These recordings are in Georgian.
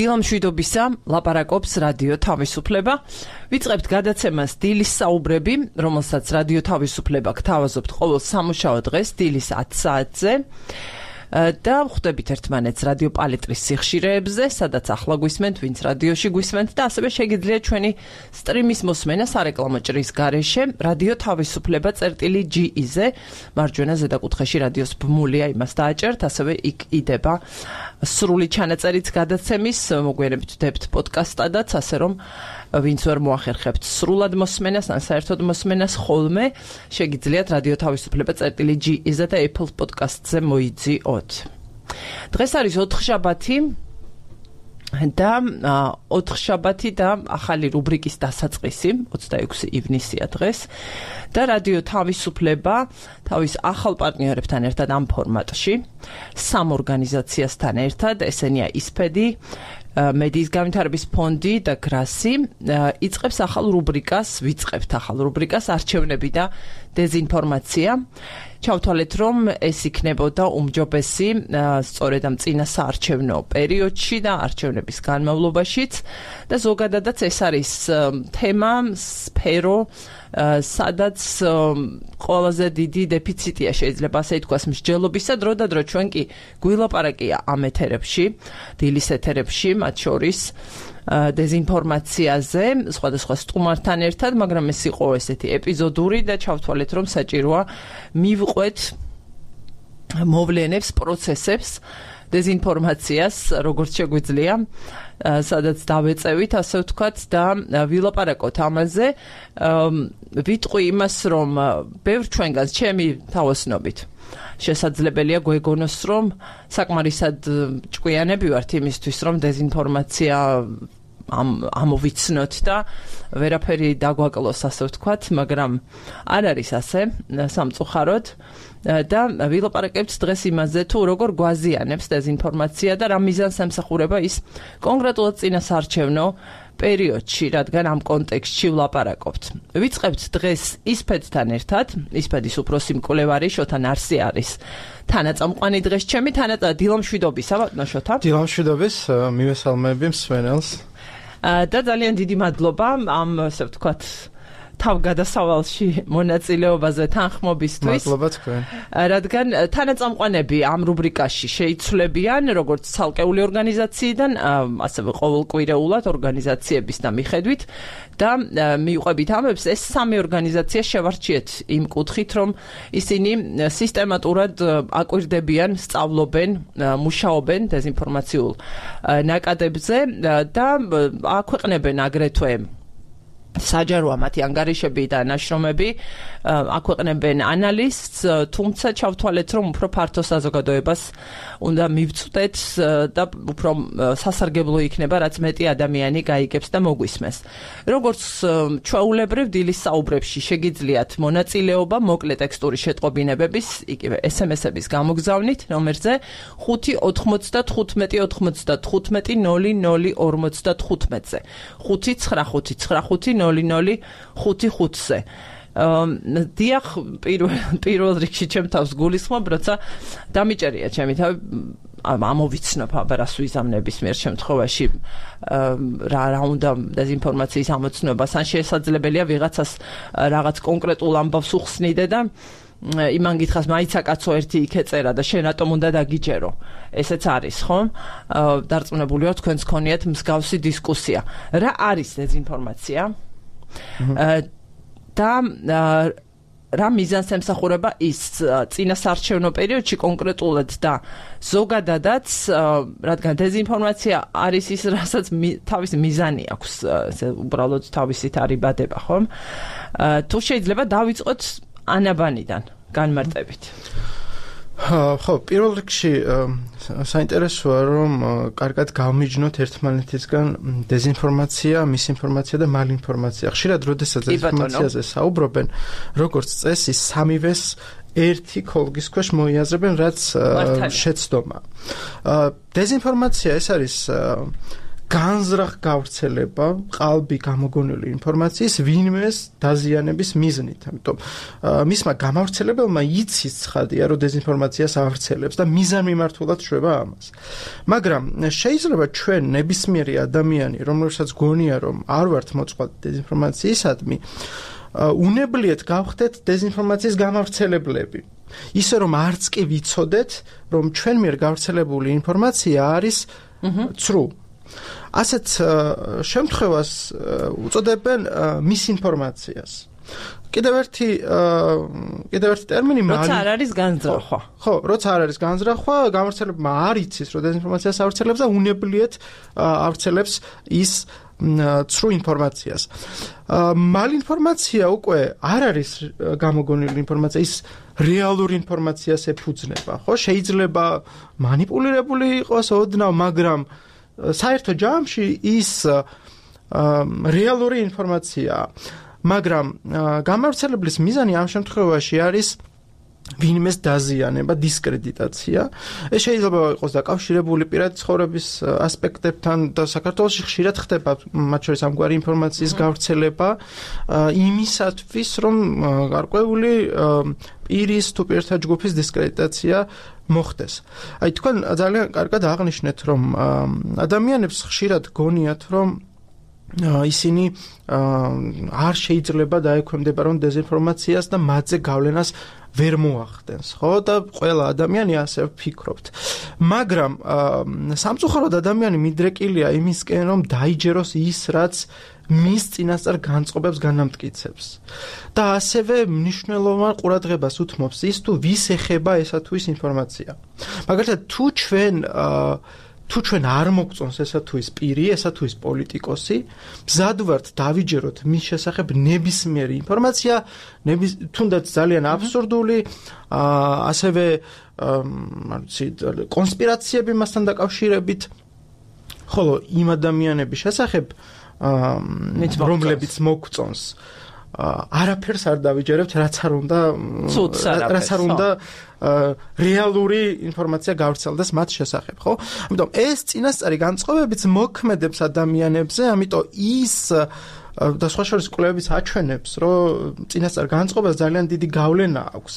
დილამშვიდობისა, ლაპარაკობს რადიო თავისუფლება. ვიწყებთ გადაცემას დილის საუბრები, რომელსაც რადიო თავისუფლება გთავაზობთ ყოველ სამუშაო დღეს დილის 10 საათზე. და ხვდებით ერთმანეთს რადიო პალიტრის სიხშირეებზე, სადაც ახლა გვისმენთ, ვინც რადიოში გვისმენთ და ასევე შეგიძლიათ ჩვენი სტრიმის მოსმენა სარეკლამო ჭრის გარეშე რადიო თავისუფლება წერტილი.ge-ზე, მარჯვენა ზედაკუთხეში რადიოს ბმულია, იმას დააჭერთ, ასევე იქ იდება სრული ჩანაწერიც გადაცემის, მოგვიანებით ვდებთ პოდკასტადაც, ასე რომ ვინც ვერ მოახერხებთ სრულად მოსმენას, ან საერთოდ მოსმენას ხოლმე, შეგიძლიათ რადიო თავისუფლება წერტილი.ge-ზე და Apple Podcast-ზე მოიძიოთ. დღეს არის ოთხშაბათი და ოთხშაბათი და ახალი რუბრიკის დასაწყისი, 26 ივნისია დღეს და რადიო თავისუფლება თავის ახალ პარტნიორებთან ერთად ამ ფორმატში, სამ ორგანიზაციასთან ერთად, ესენია ისფედი, მედიის განვითარების ფონდი და გრასი, ვიწყებთ ახალ რუბრიკას არჩევნები და დეზინფორმაცია. ჩავთვალეთ, რომ ეს იქნებოდა უმჯობესი სწორედ ამ წინა საარჩევნო პერიოდში და არჩევნების განმავლობაშიც და ზოგადადაც ეს არის თემა, სფერო, სადაც ყველაზე დიდი დეფიციტია, შეიძლება ასე ითქვას, მსჯელობისა, დრო და დრო ჩვენ კი გვილაპარაკია ამ ეთერებში, დილის ეთერებში, მათ შორის დეზინფორმაციაზე, სხვადასხვა სტუმართან ერთად, მაგრამ ეს იყო ესეთი ეპიზოდური და ჩავთვალეთ, რომ საჭიროა მივყვეთ მოვლენებს, პროცესებს, დეზინფორმაციას, როგორც შეგვიძლია, სადაც დავეწევით, ასე ვთქვათ, და ვილაპარაკოთ ამაზე. ვიტყვი იმას, რომ ბევრ ჩვენგანს ჩემი თავოსნობით შესაძლებელია გვეგონოს, რომ საკმარისად ჭკვიანები ვართ იმისთვის, რომ დეზინფორმაცია ამოვიცნოთ და ვერაფერი დაგვაკლოს, ასე ვთქვათ, მაგრამ არ არის ასე სამწუხაროდ და ვილაპარაკებთ დღეს იმაზე, თუ როგორ გვაზიანებს დეზინფორმაცია და რა მიზანს ემსახურება ის კონკრეტულად წინა საარჩევნო პერიოდში, რადგან ამ კონტექსტში ვლაპარაკობთ. ვიწყებთ დღეს ისფედთან ერთად, ისფედის უფროსი მკვლევარი შოთა ნარსი არის თანაწამყვანი დღეს ჩემი, დილამშვიდობისა, ბატონო შოთა. დილამშვიდობის, მივესალმები მსმენელს. და ძალიან დიდი მადლობა ამ, ასე ვთქვათ, თავგადასავალში მონაწილეობაზე თანხმობისთვის. მადლობა თქვენ. რადგან თანაწამყვანები ამ რუბრიკაში შეიცვლებიან როგორც ცალკეული ორგანიზაციიდან, ასევე ყოველკვირეულად ორგანიზაციების და მიხედვით და მიუყვებით ამებს, ეს სამი ორგანიზაცია შევარჩიეთ იმ კუთხით, რომ ისინი სისტემატურად აკვირდებიან, სწავლობენ, მუშაობენ დეზინფორმაციულ ნაკადებზე და აქვეყნებენ აგრეთვე საჯაროა მათი ანგარიშები და ნაშრომები, აქვეყნებენ ანალიზს, თუმცა ჩავთვალეთ, რომ უფრო ფართო საზოგადოებას უნდა მივწვდეთ და უფრო სასარგებლო იქნება, რაც მეტი ადამიანი გაიგებს და მოგვისმენს. როგორც ჩვეულებრივ დილის საუბრებში შეგიძლიათ მონაწილეობა მოკლე ტექსტური შეტყობინებების, იგივე SMS-ების გამოგზავნით ნომერზე 5-95-95-00-55-00-55-ზე 5-9-5-9-5-0-0-5-5-ზე. დიახ, პირველ რიგში ჩემ თავს გულისხმობ, როცა დამიჭერია ჩემი თავი, ამოვიცნობ აბარას ვიზამნების მიერ შემთხვევაში რა უნდა დეზინფორმაციის ამოცნობას, ან შესაძლებელია ვიღაცას რაღაც კონკრეტულ ამბავს უხსნიდე და იმან გითხრას, მაიცა კაცო ერთი იქ ეწერა და შენ რატომ უნდა დაგიჯერო. ესეც არის, ხო? დარწმუნებული ვარ, თქვენს გქონიათ მსგავსი დისკუსია. რა არის დეზინფორმაცია? და რა მიზანს ემსახურება ის წინა საარჩევნო პერიოდში კონკრეტულად და ზოგადადაც, რადგან დეზინფორმაცია არის ის, რასაც თავისი მიზანი აქვს, უბრალოდ თავისით არიბადება, ხომ? თუ შეიძლება დავიწყოთ ანაბანიდან განმარტებით. ხო, პირველ რიგში საინტერესოა, რომ კარგად გავმიჯნოთ ერთმანეთისგან დეზინფორმაცია, მისინფორმაცია და მალინფორმაცია. ხშირად, როდესაც დეზინფორმაციაზე საუბრობენ, როგორც წესი, სამივეს ერთი ქოლგის ქვეშ მოიაზრებენ, რაც შეცდომა. დეზინფორმაცია ეს არის განზრახ გავრცელება ყალბი გამოგონილი ინფორმაციის ვინმეს დაზიანების მიზნით. ამიტომ მისმა გამავრცელებელმა იცის ცხადია, რომ დეზინფორმაციას ავრცელებს და მიზანმიმართულად შვება ამას. მაგრამ შეიძლება ჩვენ ნებისმიერი ადამიანი, რომელსაც გონია, რომ არ ვართ მოწყვლადი დეზინფორმაციისადმი, უნებლიეთ გავხდეთ დეზინფორმაციის გამავრცელებლები. ისე რომ არც კი ვიცოდეთ, რომ ჩვენ მიერ გავრცელებული ინფორმაცია არის ცრუ. ასეთ შემთხვევას უწოდებენ მისინფორმაციას. კიდევ ერთი ტერმინი როცა არ არის განზრახვა. ხო, როცა არ არის განზრახვა, გამავრცელებმა არ იცის, რომ დეზინფორმაციას ავრცელებს და უნებლიეთ ავრცელებს ის ცრუ ინფორმაციას. მალინფორმაცია უკვე არ არის გამოგონილი ინფორმაცია, ის რეალური ინფორმაციას ეფუძნება. ხო, შეიძლება მანიპულირებული იყოს ოდნავ, მაგრამ საერთო ჯამში ის რეალური ინფორმაციაა. მაგრამ გამავრცელებლის მიზანი ამ შემთხვევაში არის ვინმეს დაზიანება, დისკრედიტაცია. ეს შეიძლება იყოს დაკავშირებული პირადი ცხოვრების ასპექტებთან და საქართველოში ხშირად ხდება მათ შორის ამგვარი ინფორმაციის გავრცელება იმისათვის, რომ გარკვეული პირის თუ პირთა ჯგუფის დისკრედიტაცია მოხდეს. აი თქვენ ძალიან კარგად აღნიშნეთ, რომ ადამიანებს ხშირად გონიათ, რომ ისინი არ შეიძლება დაექვემდებარონ დეზინფორმაციას და მათზე გავლენას ვერ მოახდენს, ხო? და ყველა ადამიანი ასე ფიქრობთ. მაგრამ სამწუხაროდ ადამიანი მიდრეკილია იმისკენ, რომ დაიჯეროს ის, რაც მის წინასწარ განწყობებს განამტკიცებს. და ასევე მნიშვნელოვან ყურადღებას უთმობს ის, თუ ვის ეხება ესა თუ ის ინფორმაცია. მაგალითად, თუ ჩვენ არ მოგწონს ესა თუ ის პირი, ესა თუ ის პოლიტიკოსი, მზად ვართ დავიჯეროთ მის შესახებ ნებისმიერი ინფორმაცია, თუნდაც ძალიან აბსურდული, ასევე კონსპირაციები მასთან დაკავშირებით, ხოლო იმ ადამიანების შესახებ, რომლებიც მოგწონს, არაფერს არ დავიჯერებთ, რაც არ უნდა რეალური ინფორმაცია გავრცელდეს მათ შესახებ, ხო? ამიტომ ეს წინასწარი განწყობებიც მოქმედებს ადამიანებზე, ამიტომ ის და სხვა შორის კვლევებიც აჩვენებს, რომ წინასწარ განწყობას ძალიან დიდი გავლენა აქვს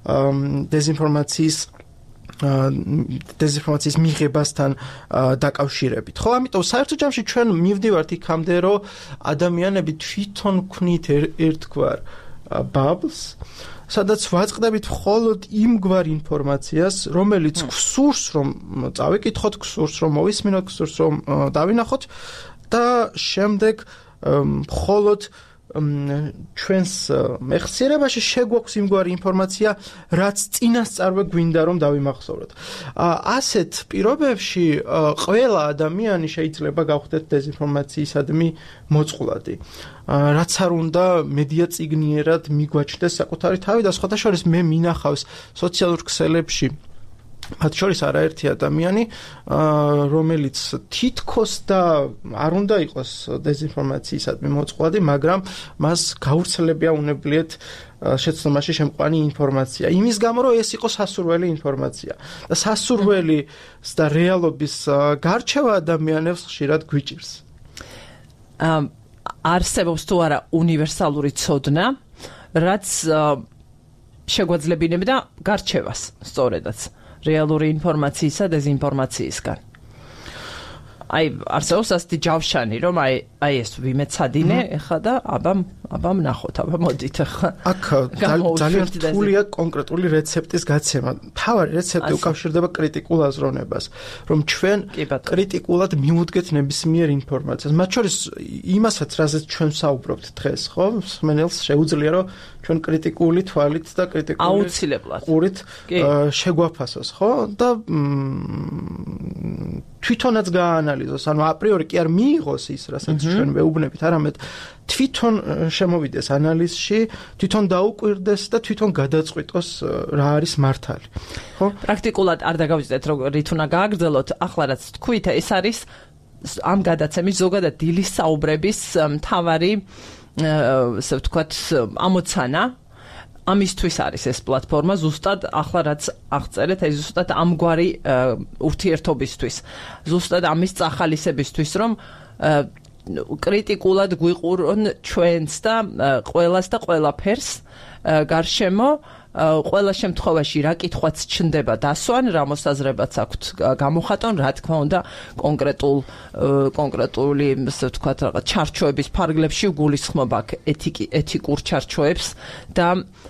დეზინფორმაციის მიღებასთან დაკავშირებით. ხო, ამიტომ საერთო ჯამში ჩვენ მივდივართ იქამდე, რომ ადამიანები თვითონ ქმნით ერთგვარ ბაბლს, სადაც ვაწყდებით მხოლოდ იმგვარ ინფორმაციას, რომელიც გსურს, რომ წავიკითხოთ, გსურს, რომ მოვისმინოთ, გსურს, რომ დავინახოთ და შემდეგ მხოლოდ ჩვენს მეხსიერებაში შეგვაქვს იმგვარი ინფორმაცია, რაც წინასწარვე გვინდა რომ დავიმახსოვროთ. ასეთ პირობებში ყველა ადამიანი შეიძლება გავხდეთ დეზინფორმაციისადმი მოწყვლადი. რაც არ უნდა მედია წიგნიერად მიგვაჩნდეს საკუთარი თავი და სხვათა შორის მე მინახავს სოციალურ ქსელებში მათ შორის არაერთი ადამიანი, რომელიც თითქოს და არ უნდა იყოს დეზინფორმაციისადმი მოწყვლადი, მაგრამ მას გავრცელებია უნებლიეთ შეცდომაში შემყვანი ინფორმაცია. იმის გამო, რომ ეს იყო სასურველი ინფორმაცია. და სასურველის და რეალობის გარჩევა ადამიანებს ხშირად გვიჭირს. არსებობს თუ არა უნივერსალური ცოდნა, რაც შეგვაძლებინებდა გარჩევას სწორედაც რეალური ინფორმაციისა და დეზინფორმაციისგან. არსებობს ასეთი ჯავშანი, რომ აი ეს ვიმეცადინე ეხლა და აბა ვნახოთ, აბა მოდით ეხლა. აქ ძალიან რთულია კონკრეტული რეცეპტის გაცემა. თავარი რეცეპტი უკავშირდება კრიტიკულ აზროვნებას, რომ ჩვენ კრიტიკულად მივუდგეთ ნებისმიერ ინფორმაციას. მათ შორის იმასაც, რაზეც ჩვენ ვსაუბრობთ დღეს, ხო? მსმენელს შეუძლია, რომ ჩვენ კრიტიკული თვალით და კრიტიკული აუცილებლად ყურით შეგვაფასოს, ხო? და თვითონაც გაანალიზოს, ანუ აპრიორი კი არ მიიღოს ის, რასაც ჩვენ ვეუბნებით, არამედ თვითონ შემოვიდეს ანალიზში, თვითონ დაუკვირდეს და თვითონ გადაწყვიტოს რა არის მართალი. ხო? პრაქტიკულად არ დაგავიწყდეთ, რით უნდა გააგრძელოთ, ახლა რაც თქვით, ეს არის ამ გადაცემის ზოგადად დილის საუბრების მთავარი, ასე ვთქვათ, ამოცანა. ამისთვის არის ეს პლატფორმა ზუსტად ახლა რაც აღწერეთ ეს ზუსტად ამგვარი ურთიერთობისთვის ზუსტად ამის წახალისებისთვის რომ კრიტიკულად გვიყურონ ჩვენს და ყველას და ყველაფერს გარშემო ყველა შემთხვევაში რა კითხვაც ჩნდება დასვან, რა მოსაზრებაც აქვთ გამოხატონ, რა თქმა უნდა, კონკრეტული, ასე ვთქვათ, რაღაც ჩარჩოების ფარგლებში გულისხმობა ეთიკურ ჩარჩოებს და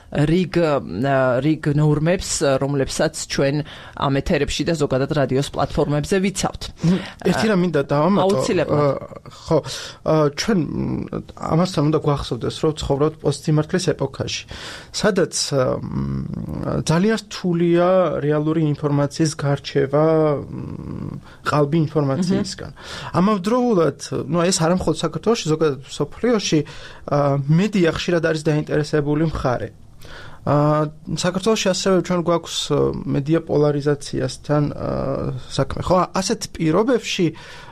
რიგ ნორმებს, რომლებსაც ჩვენ ამ ეთერებში და ზოგადად რადიოს პლატფორმებზე ვიცავთ. ერთი რამ მინდა დავამატო. აუცილებლად. ხო, ჩვენ ამასთან უნდა გვახსოვდეს, რომ ცხოვრობთ პოსტსიმართლის ეპოქაში, სადაც ძალიან რთულია რეალური ინფორმაციის გარჩევა ყალბი ინფორმაციისგან. ამავდროულად, ეს არა მხოლოდ საქართველოში, ზოგადად მსოფლიოში მედია ხშირად არის დაინტერესებული მხარე. საქართველოში ასევე ჩვენ გვაქვს მედია პოლარიზაციასთან საქმე. ხო, ასეთ პირობებში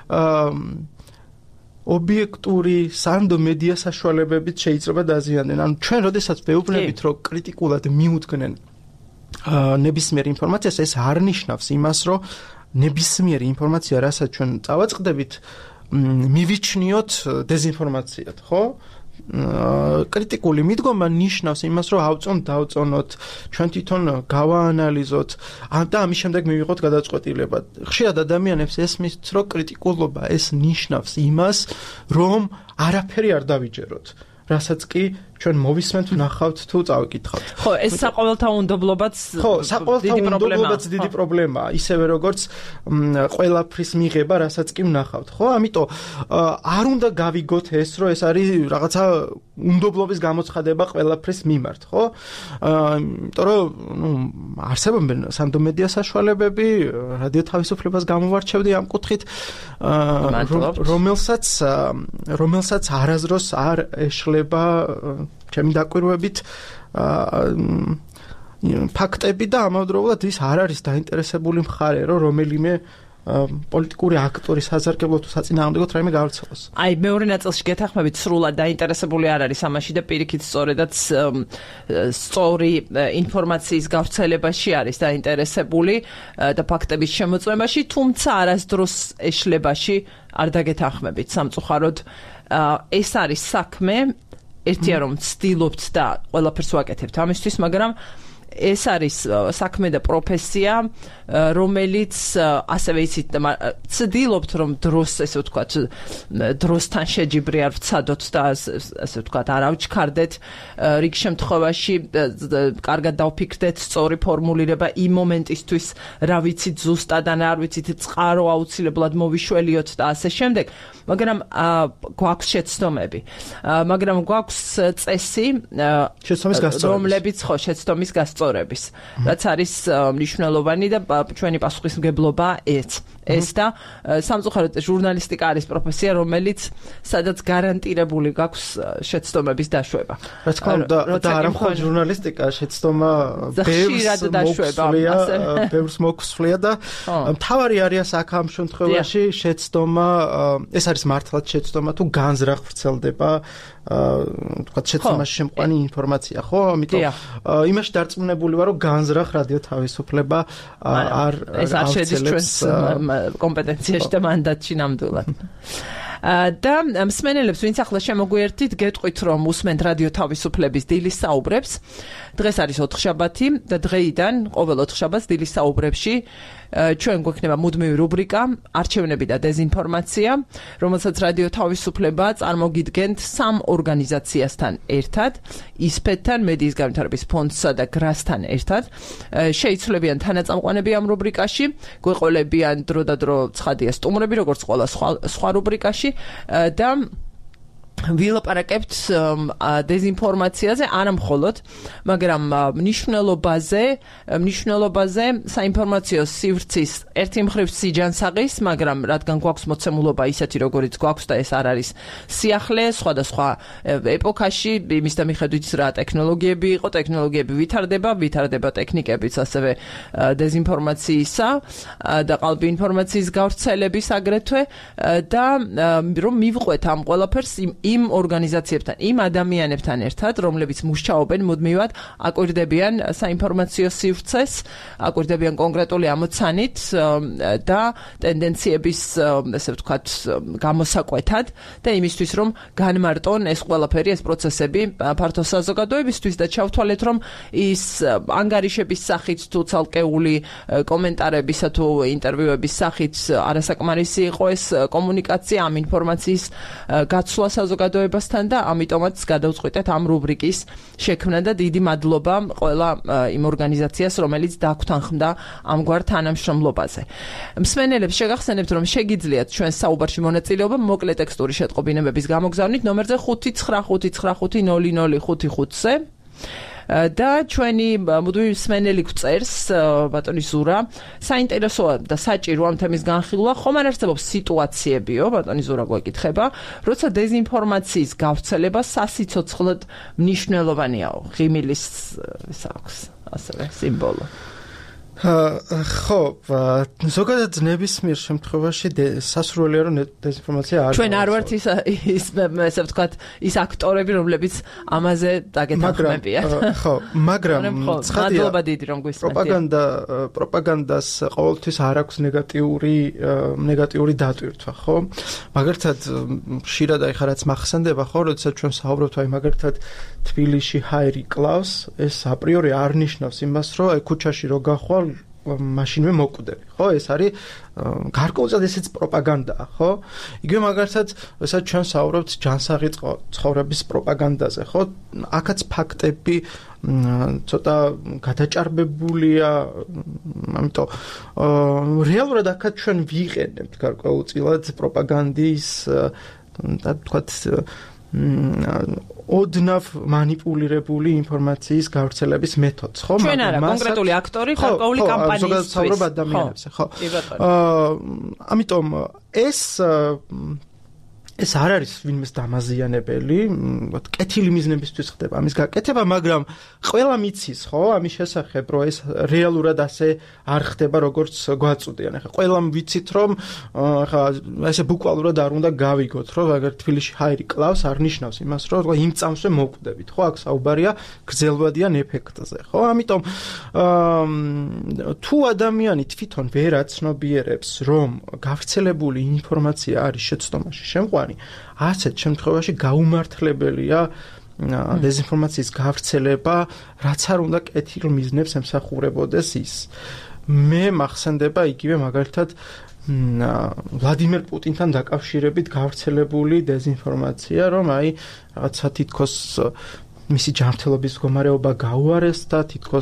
ობიექტური სანდო მედია საშუალებებით შეიძლება დაზიანდნენ. ანუ ჩვენ როდესაც ვეუბნებით, რომ კრიტიკულად მიუძგნენ ნებისმიერ ინფორმაციას, ეს არ ნიშნავს იმას, რომ ნებისმიერი ინფორმაცია, რასაც ჩვენ წავაწყდებით, მივიჩნიოთ დეზინფორმაციად, ხო? კრიტიკული მიდგომა ნიშნავს იმას, რომ დავწონოთ, ჩვენ თვითონ გავაანალიზოთ და ამის შემდეგ მივიღოთ გადაწყვეტილება. ხშირად ადამიანებს ესმის, რომ კრიტიკულობა ეს ნიშნავს იმას, რომ არაფერი არ დავიჯეროთ, რასაც კი ჩვენ მოვისმენთ, ვნახავთ თუ წავიკითხავთ. ხო, ეს საყოველთაუნდობლობაც დიდი პრობლემაა, ისევე როგორც ყველაფრის მიღება, რასაც კი ვნახავთ, ხო? ამიტომ არ უნდა გავიგოთ ეს, რომ ეს არის რაღაცა უნდობლობის გამოცხადება ყველაფრის მიმართ, ხო? იმიტომ რომ არსებობენ სანდო მედია საშუალებები, რადიო თავისუფლებას გამოვარჩევდი ამ კუთხით, რომელსაც არაზროს არ ეშლება ჩემი დაკვირვებით ფაქტები და ამავდროულად ის არ არის დაინტერესებული მხარე, რომ რომელიმე პოლიტიკური აქტორის საზარგებლო თუ საწინააღმდეგო რაიმე გავრცელოს. აი, მეორე ნაწილში გეთანხმებით, სრულად დაინტერესებული არ არის ამაში და პირიქით სწორედაც სწორი ინფორმაციის გავრცელებაში არის დაინტერესებული და ფაქტების შემოწმებაში, თუმცა არასდროს ეშლებაში არ დაგეთანხმებით. სამწუხაროდ ეს არის საქმე ერთია რომ ცდილობთ და ყველაფერს ვაკეთებთ ამისთვის, მაგრამ ეს არის საქმე და პროფესია, რომელიც ასევე იცით ცდილობთ რომ დროს, ესე ვთქვათ, დროსთან შეჯიბრი არ ვცადოთ და ასე ვთქვათ, არ ავჩქარდეთ რიგ შემთხვევაში კარგად დავფიქრდეთ სწორი ფორმულირება იმ მომენტისთვის, რა ვიცით ზუსტად ან არ ვიცით წყარო აუცილებლად მოვიშველიოთ და ასე შემდეგ, მაგრამ გვაქვს შეცდომები, მაგრამ გვაქვს წესი, რომლებიც ხო შეცდომის გასწორების, რაც არის მნიშვნელოვანი და ჩვენი პასუხისმგებლობა ეს და სამწუხაროდ ჟურნალისტიკა არის პროფესია, რომელიც სადაც გარანტირებული გაქვს შეცდომების დაშვება. რა თქმა უნდა, და არა მხოლოდ ჟურნალისტიკა, შეცდომა ბევრს მოგვსვლია და მთავარი არის აქ ამ შემთხვევაში შეცდომა, ეს არის მართლაც შეცდომა თუ განზრახ ვრცელდება თქვა შეცდომაში შემყვანი ინფორმაცია, ხო? ამიტომ იმაში დარწმუნებული ვარ, რომ განზრახ რადიო თავისუფლება ეს არ შედის ჩვენს კომპეტენციაში და მანდატში ნამდვილად. და მსმენელებს, ვინც ახლა შემოგვიერთით, გეტყვით, რომ უსმენთ რადიო თავისუფლების დილის საუბრებს. დღეს არის ოთხშაბათი და დღეიდან ყოველ ოთხშაბათს დილის საუბრებში ჩვენ გვექნება მუდმივი რუბრიკა არჩევნები და დეზინფორმაცია, რომელსაც რადიო თავისუფლება წარმოგიდგენთ სამ ორგანიზაციასთან ერთად, ისპედთან, მედიის განვითარების ფონდსა და გრასთან ერთად. შეიცვლებიან თანაწამყვანები ამ რუბრიკაში, გვეყოლებიან დრო და დრო ცხადია სტუმრები, როგორც ყველა სხვა რუბრიკაში და ვილაპარაკებთ დეზინფორმაციაზე, არა მხოლოდ, მაგრამ მნიშვნელობაზე საინფორმაციო სივრცის ერთი მხრივ სიჯანსაღის, მაგრამ რადგან გვაქვს მოცემულობა ისეთი, როგორიც გვაქვს და ეს არ არის სიახლე, სხვადასხვა ეპოქაში, იმის და მიხედვით რა ტექნოლოგიები იყო, ტექნოლოგიები ვითარდება ტექნიკებიც ასევე დეზინფორმაციისა და ყალბი ინფორმაციის გავრცელების აგრეთვე და რომ მივყვეთ ამ ყველაფერს იმ ორგანიზაციებთან, იმ ადამიანებთან ერთად, რომლებიც მუშაობენ მუდმივად, აკვირდებიან საინფორმაციო სივრცეს, აკვირდებიან კონკრეტული ამოცანით და ტენდენციების, ესე ვთქვათ, გამოსაკვეთად და იმისთვის, რომ განმარტონ ეს ყველაფერი, ეს პროცესები ფართო საზოგადოებისთვის და ჩავთვალეთ, რომ ის ანგარიშების სახით თუ ცალკეული კომენტარებისა თუ ინტერვიუების სახით არასაკმარისი იყო ეს კომუნიკაცია, ამ ინფორმაციის გაცვლა საზოგადოებასთან და ამიტომაც გადავწყვიტეთ ამ რუბრიკის შექმნა და დიდი მადლობა ყველა იმ ორგანიზაციას, რომელიც დაგვთანხმდა ამგვარ თანამშრომლობაზე. მსმენელებს შეგახსენებთ, რომ შეგიძლიათ ჩვენ საუბარში მონაწილეობა მოკლე ტექსტური შეტყობინებების გამოგზავნით ნომერზე 595500555-ზე და ჩვენი მუდმივი მსმენელი გვწერს ბატონი ზურა, საინტერესოა და საჭირო ამ თემის განხილვა, ხომ არ არსებობს სიტუაციებიო, ბატონი ზურა გვეკითხება, როცა დეზინფორმაციის გავრცელება სასიცოცხლოდ მნიშვნელოვანიაო, ღიმილის აქვს ასევე სიმბოლო. ხო, ზოგადად ნებისმიერ შემთხვევაში სასურველია რომ დეზინფორმაცია არ ჩვენ არ ვართ ის ესე ვთქვათ ის აქტორები რომლებიც ამაზე დაგეთანხმებიან. ხო, მაგრამ ცხადია მადლობა დიდი რომ გვისმენთ. პროპაგანდას ყოველთვის არ აქვს ნეგატიური დატვირთვა, ხო? მაგალითად ხშირად აი ხარაც მახსენდება, ხო, როდესაც ჩვენ საუბრობთ აი მაგალითად თბილისში ჰაერი კლავს, ეს აპრიორი არ ნიშნავს იმას, რომ აი ქუჩაში რო გახვალ მაშინვე მოკვდები, ხო? ეს არის გარკვეულწილად ესეც პროპაგანდაა, ხო? იგივე მაგალითად, როდესაც ჩვენ საუბრობთ ჯანსაღი ცხოვრების პროპაგანდაზე, ხო? აქაც ფაქტები ცოტა გადაჭარბებულია, ამიტომ რეალურად აქაც ჩვენ ვიყენებთ გარკვეულწილად პროპაგანდის და თქვათ ოდნავ მანიპულირებული ინფორმაციის გავრცელების მეთოდს, ხო? ჩვენ არა, კონკრეტული აქტორი, გარკვეული კამპანიის. ზოგადად საუბრობ ადამიანებზე, ხო? ამიტომ ეს არ არის ვინმეს დამაზიანებელი, კეთილი მიზნებისთვის ხდება ამის გაკეთება, მაგრამ ყველა მიცის, ხო, ამის შესახებ, რომ ეს რეალურად ასე არ ხდება, როგორც გვაწოდიან. ახლა ყველამ ვიცით, რომ ახლა ესე ბუკვალურად არ უნდა გავიგოთ, რომ აგერ თბილისში ჰაერი კლავს, არ ნიშნავს იმას, რომ იმ წამსვე მოკვდებით, ხო? აქ საუბარია გრძელვადიან ეფექტზე, ხო? ამიტომ თუ ადამიანი თვითონ ვერ აცნობიერებს, რომ გავრცელებული ინფორმაცია არის შეცდომაში შემყვანი, ასეთ შემთხვევაში გაუმართლებელია დეზინფორმაციის გავრცელება, რაც არ უნდა კეთილ მიზნებს ემსახურებოდეს ის. მე მახსენდება იგივე მაგალითად ვლადიმერ პუტინთან დაკავშირებით გავრცელებული დეზინფორმაცია, რომ აი რაღაცა თითქოს მისი ჯანმრთელობის მდგომარეობა გაუარესდა, თითქოს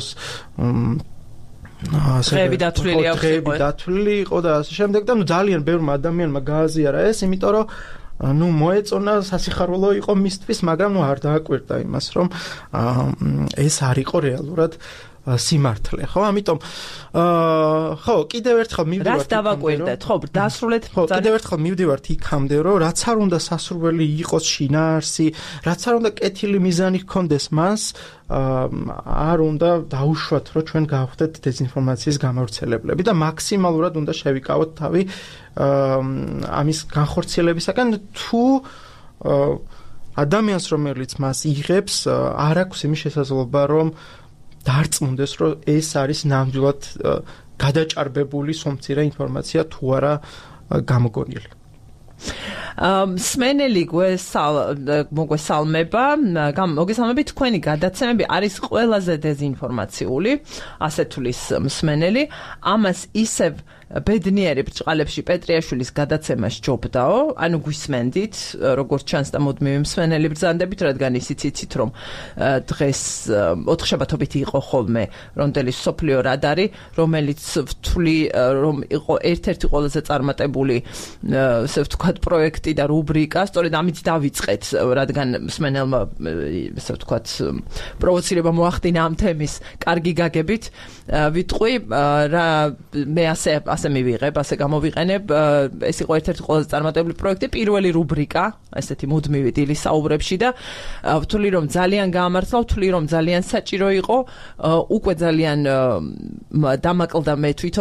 დღეები დათვლილი იყო და ასე შემდეგ და ძალიან ბევრმა ადამიანმა გააზიარა ეს, იმიტომ რომ მოეწონა სასიხარულო იყო მისთვის, მაგრამ არ დააკვირდა იმას, რომ ეს არ იყო რეალურად სიმართლე, ხო? ამიტომ ხო, კიდევ ერთხელ მივდივართ. რას დავაკვირდეთ, ხო, დასრულეთ. ხო, კიდევ ერთხელ მივდივართ იქამდე, რომ რაც არ უნდა სასურველი იყოს შინაარსი, რაც არ უნდა კეთილი მიზანი ჰქონდეს მას, არ უნდა დაუშვათ, რომ ჩვენ გავხდეთ დეზინფორმაციის გამავრცელებლები და მაქსიმალურად უნდა შევიკავოთ თავი ამის განხორციელებისაგან, თუ ადამიანს, რომელიც მას იღებს, არ აქვს იმის შესაძლებლობა, რომ დარწმუნდეს, რომ ეს არის ნამდვილად გადაჭარბებული სომცირე ინფორმაცია თუ არა გამოგონილი. მსმენელი მოგესალმება, მოგესალმებით, თქვენი გადაცემები არის ყველაზე დეზინფორმაციული, ასე თulis მსმენელი, ამას ისევ ბედნიერი ბრჭყალებში პეტრიაშვილის გადაცემა სჯობდაო, ანუ გვისმენდით, როგორც ჩანს და მუდმივი მსმენელი ბრძანდებით, რადგან ისიც იცით, რომ დღეს ოთხშაბათობით იყო ხოლმე რონდელის სოფლიო რადარი, რომელიც ვთვლი, რომ იყო ერთ-ერთი ყველაზე წარმატებული, ასე ვთქვათ, პროექტი და რუბრიკა, სწორედ ამით დავიწყეთ, რადგან მსმენელმა, ასე ვთქვათ, პროვოცირება მოახდინა ამ თემის კარგი გაგებით, ვიტყვი, მე ასე მივიღებ, ასე გამოვიყენებ, ეს იყო ერთ-ერთი ყველაზე წარმატებული პროექტი, პირველი რუბრიკა, ესეთი მუდმივი დილის საუბრებში და ვთვლი, რომ ძალიან გაამართლა, ვთვლი, რომ ძალიან საჭირო იყო, უკვე ძალიან დამაკლდა მე თვითონ და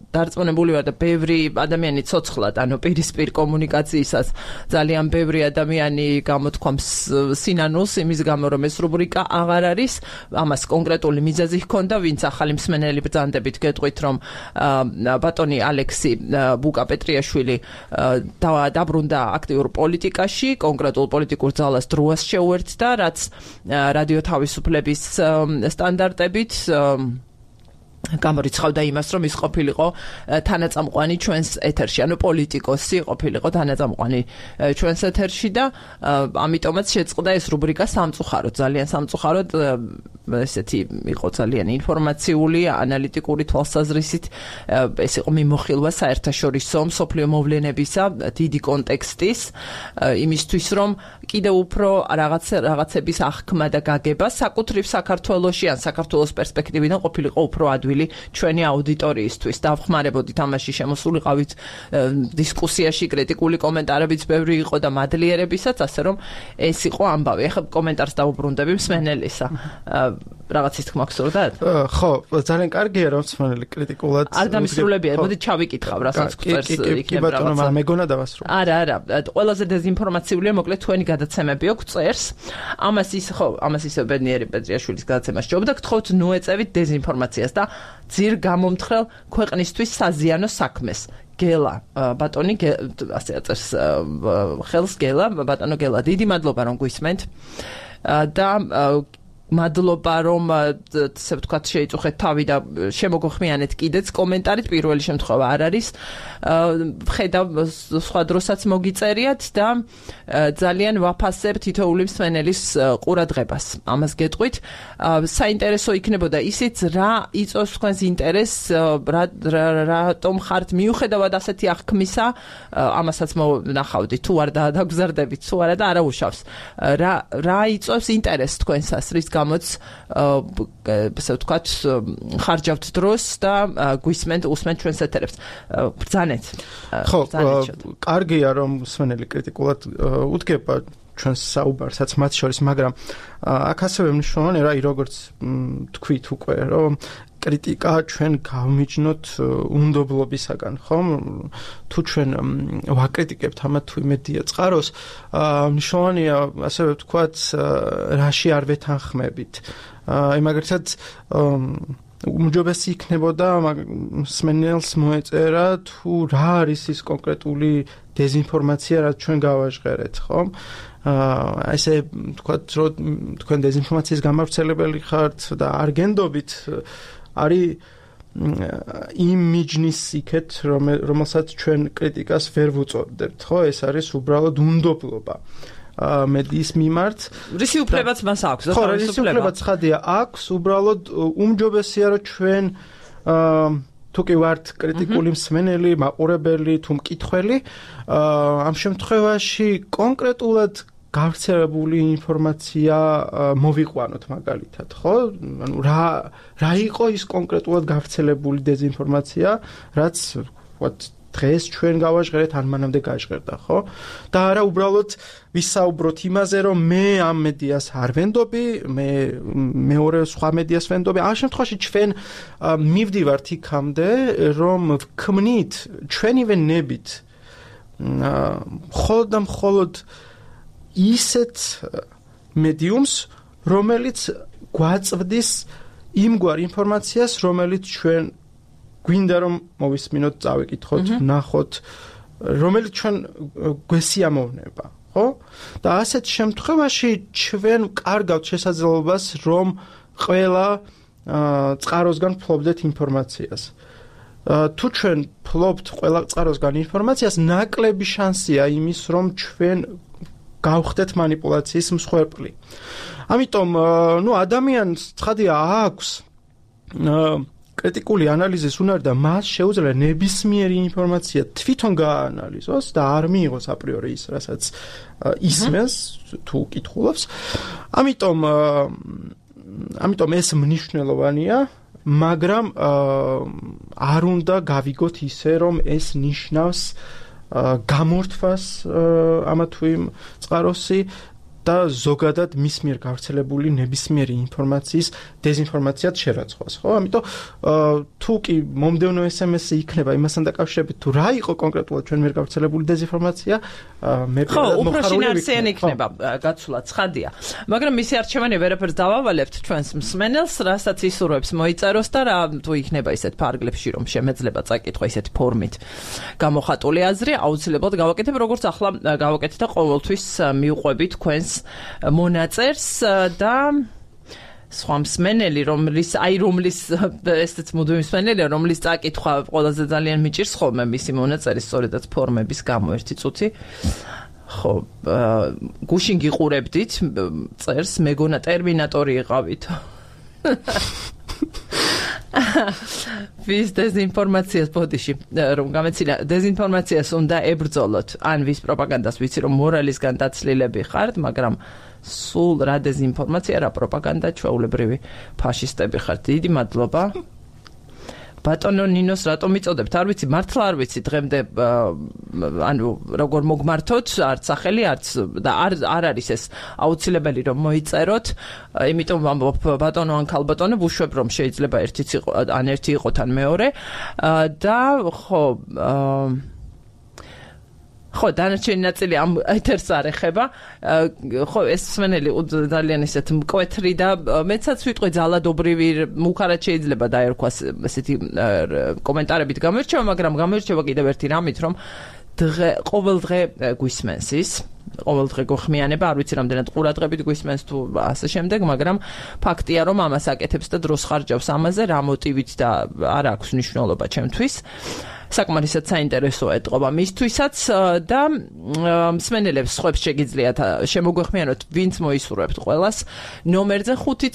დარწმუნებული ვარ და ბევრი ადამიანი ცოცხლად, ანუ პირისპირ კომუნიკაციისას ძალიან ბევრი ადამიანი გამოთქვამს სინანულს იმის გამო, რომ ეს რუბრიკა აღარ არის, ამას კონკრეტული მიზეზი ჰქონდა, ვინც ახალი მსმენელი ბრძანდებით გეტყვით, რომ ბატონი ალექსი ბუკა-პეტრიაშვილი დაბრუნდა აქტიურ პოლიტიკაში, კონკრეტულ პოლიტიკურ ძალას დროას შეუერთდა, რაც რადიო თავისუფლების სტანდარტებით გამორიცხავდა იმას, რომ ის ყოფილიყო თანაწამყვანი ჩვენს ეთერში, ანუ პოლიტიკოსი ყოფილიყო თანაწამყვანი ჩვენს ეთერში და ამიტომაც შეწყდა ეს რუბრიკა სამწუხაროდ, ძალიან სამწუხაროდ, ესეთი იყო ძალიან ინფორმაციული, ანალიტიკური თვალსაზრისით, ეს იყო მიმოხილვა საერთაშორისო მსოფლიო მოვლენებისა, დიდი კონტექსტის, იმისთვის, რომ კიდევ უფრო რაღაცების აღქმა და გაგება საკუთრივ საქართველოში ან საქართველოს პერსპექტივიდან ყოფილიყო უფრო ადვილი ჩვენი აუდიტორიისთვის. დავხმარებოდით ამაში, შემოსულიყავით დისკუსიაში, კრიტიკული კომენტარებიც ბევრი იყო და მადლიერებისაც, ასე რომ ეს იყო ამბავი. ეხლა კომენტარს დავუბრუნდები მსმენელისა. რაღაცის თქმა გსურდათ? ხო, ძალიან კარგია რომ მსმენელი კრიტიკულად არ დამისრულებია, მოდი ჩავიკითხავ, რასაც წერს იქნება რაღაცა. მეგონა დავასრულე. არა, ყველაზე დეზინფორმაციულია, მოკლედ თქვენი გადაცემები აქვს წერს. ამას ისე ბედნიერი პეტრიაშვილის გადაცემას ჯობდა, გთხოვთ ნუ ეწევით დეზინფორმაციას და ძირ გამომთხრელ ქვეყნისთვის საზიანო საქმეს. გელა, ბატონი, ასე წერს ხელს გელა, ბატონო გელა, დიდი მადლობა რომ გვისმენთ და მადლობა რომ ასე ვთქვათ შეიწუხეთ თავი და შემოგხმიანეთ კიდეც კომენტარით, პირველი შემთხვევა არ არის. ვხედავ სხვა დროსაც მოგიწერიათ და ძალიან ვაფასებ თითოეული მსმენელის ყურადღებას. ამას გეტყვით. საინტერესო იქნებოდა ისიც რა იწვევს თქვენს ინტერესს, რატომ ხართ მიუხედავად ასეთი აღქმისა, ამასაც ნახავდით, თუ არ დაგზარდებით, თუ არა და არა უშავს. რა იწვევს ინტერესს თქვენსას, რის გამოც ასე ვთქვათ ხარჯავთ დროს და უსმენთ ჩვენს ეთერებს. ბრძანეთ. ხო, კარგია რომ მსმენელი კრიტიკულად უდგება ჩვენს საუბარსაც მათ შორის, მაგრამ აქ ასევე მნიშვნელოვანია, როგორც თქვით უკვე, რომ კრიტიკა ჩვენ გავმიჯნოთ უნდობლობისაგან, ხომ? თუ ჩვენ ვაკრიტიკებთ ამათ თუ იმედია წყაროს, მნიშვნელოვანია ასევე ვთქვათ, რაში არ ვეთანხმებით. მაგალითად, უმჯობესი იქნებოდა მსმენელს მოეწერა თუ რა არის ის კონკრეტული დეზინფორმაცია, რაც ჩვენ გავაჟღერეთ, ხომ? ესე ვთქვათ, რომ თქვენ დეზინფორმაციის გამავრცელებელი ხართ და არ გენდობით, არის იმ მიჯნის იქეთ, რომელსაც ჩვენ კრიტიკას ვერ ვუწოდებთ, ხო? ეს არის უბრალოდ უნდობლობა მედიის მიმართ. რისი უფლებაც მას აქვს? ხო, რისი უფლებაც ხადია აქვს, უბრალოდ უმჯობესია რომ ჩვენ თუ კი ვართ კრიტიკული მსმენელი, მაყურებელი თუ მკითხველი, ამ შემთხვევაში კონკრეტულად გავრცელებული ინფორმაცია მოვიყვანოთ მაგალითად, ხო? ანუ რა იყო ის კონკრეტულად გავრცელებული დეზინფორმაცია, რაც ვთქვათ დღეს ჩვენ გავაჟღერეთ, ან მანამდე გაჟღერდა, ხო? და არა უბრალოდ ვისაუბროთ იმაზე, რომ მე ამ მედიას არ ვენდობი, მე მეორე სხვა მედიას ვენდობი. ამ შემთხვევაში ჩვენ მივდივართ იქამდე, რომ ვქმნით ჩვენივე ნებით მხოლოდ და მხოლოდ ისეთ მედიუმს, რომელიც გვაწვდის იმგვარ ინფორმაციას, რომელიც ჩვენ გვინდა რომ მოვისმინოთ, წავიკითხოთ, ვნახოთ, რომელიც ჩვენ გვესიამოვნება, ხო? და ასეთ შემთხვევაში ჩვენ კარგავთ შესაძლებლობას, რომ ყველა წყაროსგან ფლობდეთ ინფორმაციას. თუ ჩვენ ფლობთ ყველა წყაროსგან ინფორმაციას, ნაკლები შანსია იმის, რომ ჩვენ გავხდეთ манипуляციის მსხვერპლი. ამიტომ, ადამიანს ცხადია აქვს კრიტიკული ანალიზის უნარი და მას შეუძლია ნებისმიერი ინფორმაცია თვითონ გააანალიზოს და არ მიიღოს აპრიორი ის, რასაც ისმენს თუ კითხულობს. ამიტომ ეს მნიშვნელოვანია, მაგრამ არ უნდა გავიგოთ ისე, რომ ეს ნიშნავს გამორთვას ამა თუ იმ წყაროსი და ზოგადად მის მიერ გავრცელებული ნებისმიერი ინფორმაციის დეზინფორმაციად შერაცხვას, ხო? ამიტომ თუ კი მომდევნო SMS-ი იქნება იმასთან დაკავშირებით, თუ რა იყო კონკრეტულად ჩვენ მიერ გავრცელებული დეზინფორმაცია, მე მოხარული იქნება გაცვლა ცხადია. მაგრამ მისი არჩევანი ვერაფერს დავავალებთ ჩვენს მსმენელს, რასაც ისურვებს მოიწეროს და რა თუ იქნება ისეთ ფარგლებში, რომ შემეძლება წაკითხვა ისეთი ფორმით გამოხატული აზრი, აუცილებლად გავაკეთებ, როგორც ახლა გავაკეთე და ყოველთვის მიუყვები თქვენს მონაწერს და სხვა მსმენელი, რომლის ესეც მუდმივი მსმენელია, რომლის წაკითხვა ყველაზე ძალიან მიჭირს ხოლმე მისი მონაწერის სწორედაც ფორმების გამო ერთი წუთი. ხო, გუშინ გიყურებდით, წერს მეგონა ტერმინატორი იყავით. ვის დეზინფორმაციას ბოდიში რომ გამეცილა დეზინფორმაციას უნდა ებრძოლოთ ან ვის პროპაგანდას ვიცი რომ მორალისგან დაცლილები ხართ მაგრამ სულ რა დეზინფორმაცია რა პროპაგანდა ჩვეულებრივი ფაშისტები ხართ დიდი მადლობა ბატონო ნინოს რატომ მიწოდებთ არ ვიცი მართლა არ ვიცი დღემდე ანუ როგორ მოგმართოთ არც სახელი არც და არ არის ეს აუცილებელი რომ მოიწეროთ იმიტომ ვამბობ ბატონო ან ქალბატონო ვუშვებ რომ შეიძლება ერთიც იყო ან ერთი იყოთ ან მეორე და ხო დანარჩენი ნაწილი ამ ეთერს არ ეხება ხო ეს მსმენელი ძალიან ისეთ მკვეთრი და მეცაც ვიტყვი ძალადობრივი მუქარად შეიძლება დაერქვას ესეთი კომენტარებით გამოირჩევა მაგრამ გამოირჩევა კიდევ ერთი რამით რომ ყოველ დღე გვისმენს ის ყოველ დღე გხმიანება არ ვიცი რამდენად ყურადღებით გვისმენს თუ ასე შემდეგ მაგრამ ფაქტია რომ ამას აკეთებს და დროს ხარჯავს ამაზე რა მოტივით და არ აქვს მნიშვნელობა ჩემთვის საკმარისად საინტერესოა ეთყობა მისთვისაც და მსმენელებს სხვებს შეგიძლიათ შემოგვეხმიანოთ ვინც მოისურვებთ ყველას ნომერზე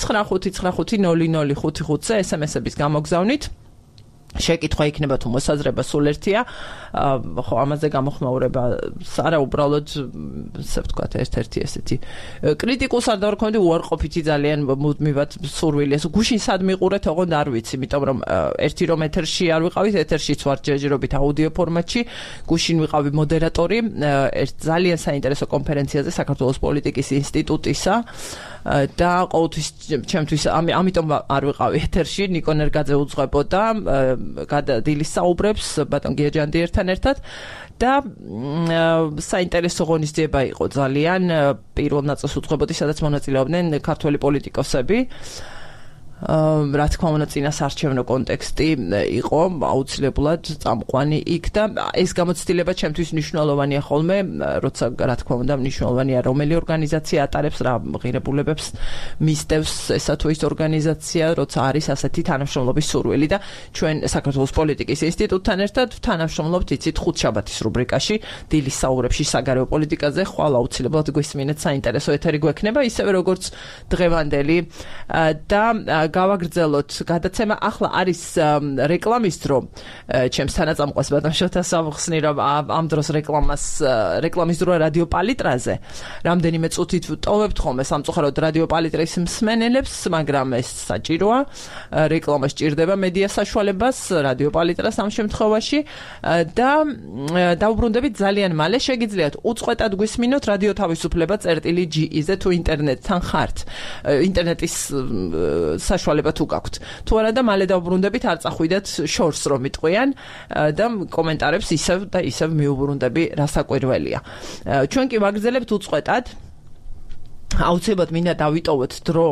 595550055-ზე SMS-ების გამოგზავნით შეკითხვა იქნება თუ მოსაზრება სულ ერთია ხო ამაზე გამოხმაურება არა უბრალოდ ასე ვთქვათ ერთ-ერთი ესეთი კრიტიკულს არ დავარქონდი უარყოფითი ძალიან მუდმივად სურვილი ეს გუშინ სად მიყურეთ ოღონდ არ ვიცი იმიტომ რომ ერთი რომ ეთერში არ ვიყავით ეთერშიც ვარ ჯერჯერობით აუდიო ფორმატში გუშინ ვიყავი მოდერატორი ერთ ძალიან საინტერესო კონფერენციაზე საქართველოს პოლიტიკის ინსტიტუტისა და ყოველთვის ჩემთვის ამიტომ არ ვიყავი ეთერში ნიკო ნერგაძე უძღვებოდა გადადილის საუბრებს ბატონ გიაჯანდი ერთად და საინტერესო ღონისძიება იყო ძალიან პირველ ნაწილს უძღვებოდი სადაც მონაწილეობდნენ ქართველი პოლიტიკოსები რა თქმა უნდა წინასარჩევნო კონტექსტი იყო აუცილებლად წამყვანი იქ და ეს გამოცდილება ჩემთვის მნიშვნელოვანია ხოლმე როცა რა თქმა უნდა მნიშვნელოვანია რომელი ორგანიზაცია ატარებს რა ღირებულებებს მისდევს ესა თუ ის ორგანიზაცია როცა არის ასეთი თანამშრომლობის სურვილი და ჩვენ საქართველოს პოლიტიკის ინსტიტუტთან ერთად თანამშრომლობთ იცით ხუთშაბათის რუბრიკაში დილის საუბრებში საგარეო პოლიტიკაზე ხვალ აუცილებლად გვისმინეთ საინტერესო ეთერი გვექნება ისევე როგორც დღევანდელი და გავაგრძელოთ გადაცემა ახლა არის რეკლამის დრო ჩემს თანაწამყვას ბატონ შოთას ამხსნი რომ ამ დროს რეკლამის დროა რადიო პალიტრაზე რამდენიმე წუთით ვტოვებთ ხოლმე სამწუხაროდ რადიო პალიტრის მსმენელებს მაგრამ ეს საჭიროა რეკლამა სჭირდება მედია საშუალებას რადიო პალიტრას ამ შემთხვევაში და დაუბრუნდებით ძალიან მალე შეგიძლიათ უწყვეტად გვისმინოთ რადიო თავისუფლება.ge-ზე თუ ინტერნეტთან ხართ ინტერნეტის საშუალება თუ გაქვთ. თუ არა და მალე დავბრუნდებით არ წახვიდეთ შორს რომ იტყვიან და კომენტარებს ისევ და ისევ მიუბრუნდები რასაკვირველია. ჩვენ კი ვაგრძელებთ უწყვეტად აუცილებლად მინდა დავიტოვოთ დრო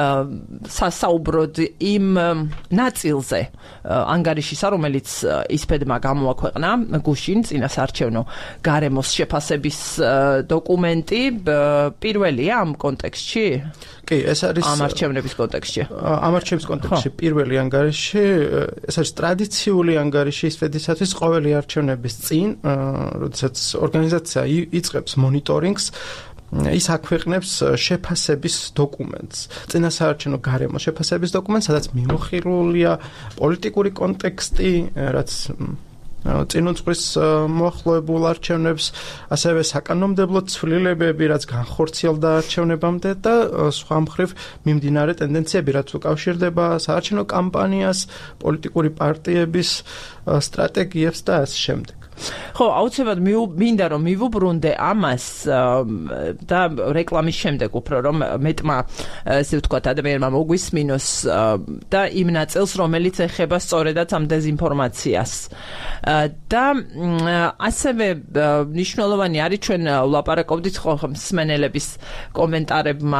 სასაუბროდ იმ ნაწილზე ანგარიშისა რომელიც ისფედმა გამოაქვეყნა გუშინ წინასარჩევნო გარემოს შეფასების დოკუმენტი პირველია ამ კონტექსტში კი ეს არის ამ არჩევნების კონტექსტში ამ არჩევნების კონტექსტში პირველი ანგარიში ეს არის ტრადიციული ანგარიში ისფედისათვის ყოველი არჩევნების წინ როდესაც ორგანიზაცია იწყებს მონიტორინგს ის აქვეყნებს შეფასების დოკუმენტს. წინასაარჩევნო გარემოს შეფასების დოკუმენტს, სადაც მიმოხილულია პოლიტიკური კონტექსტი, რაც წინუძღვის მოახლოებულ არჩევნებს, ასევე საკანონმდებლო ცვლილებები, რაც განხორციელდა არჩევნებამდე და სხვა მხრივ მიმდინარე ტენდენციები, რაც უკავშირდება საარჩევნო კამპანიას, პოლიტიკური პარტიების სტრატეგიებს და ასე შემდეგ. ხო, აუცილებლად მინდა რომ მივუბრუნდე ამას და რეკლამის შემდეგ უფრო რომ მეტმა ესე ვთქვათ ადამიანმა მოგვისმინოს და იმ ნაწილს რომელიც ეხება სწორედაც ამ დეზინფორმაციას. და ასევე მნიშვნელოვანი არის ჩვენ ვლაპარაკობდით ხო მსმენელების კომენტარებმა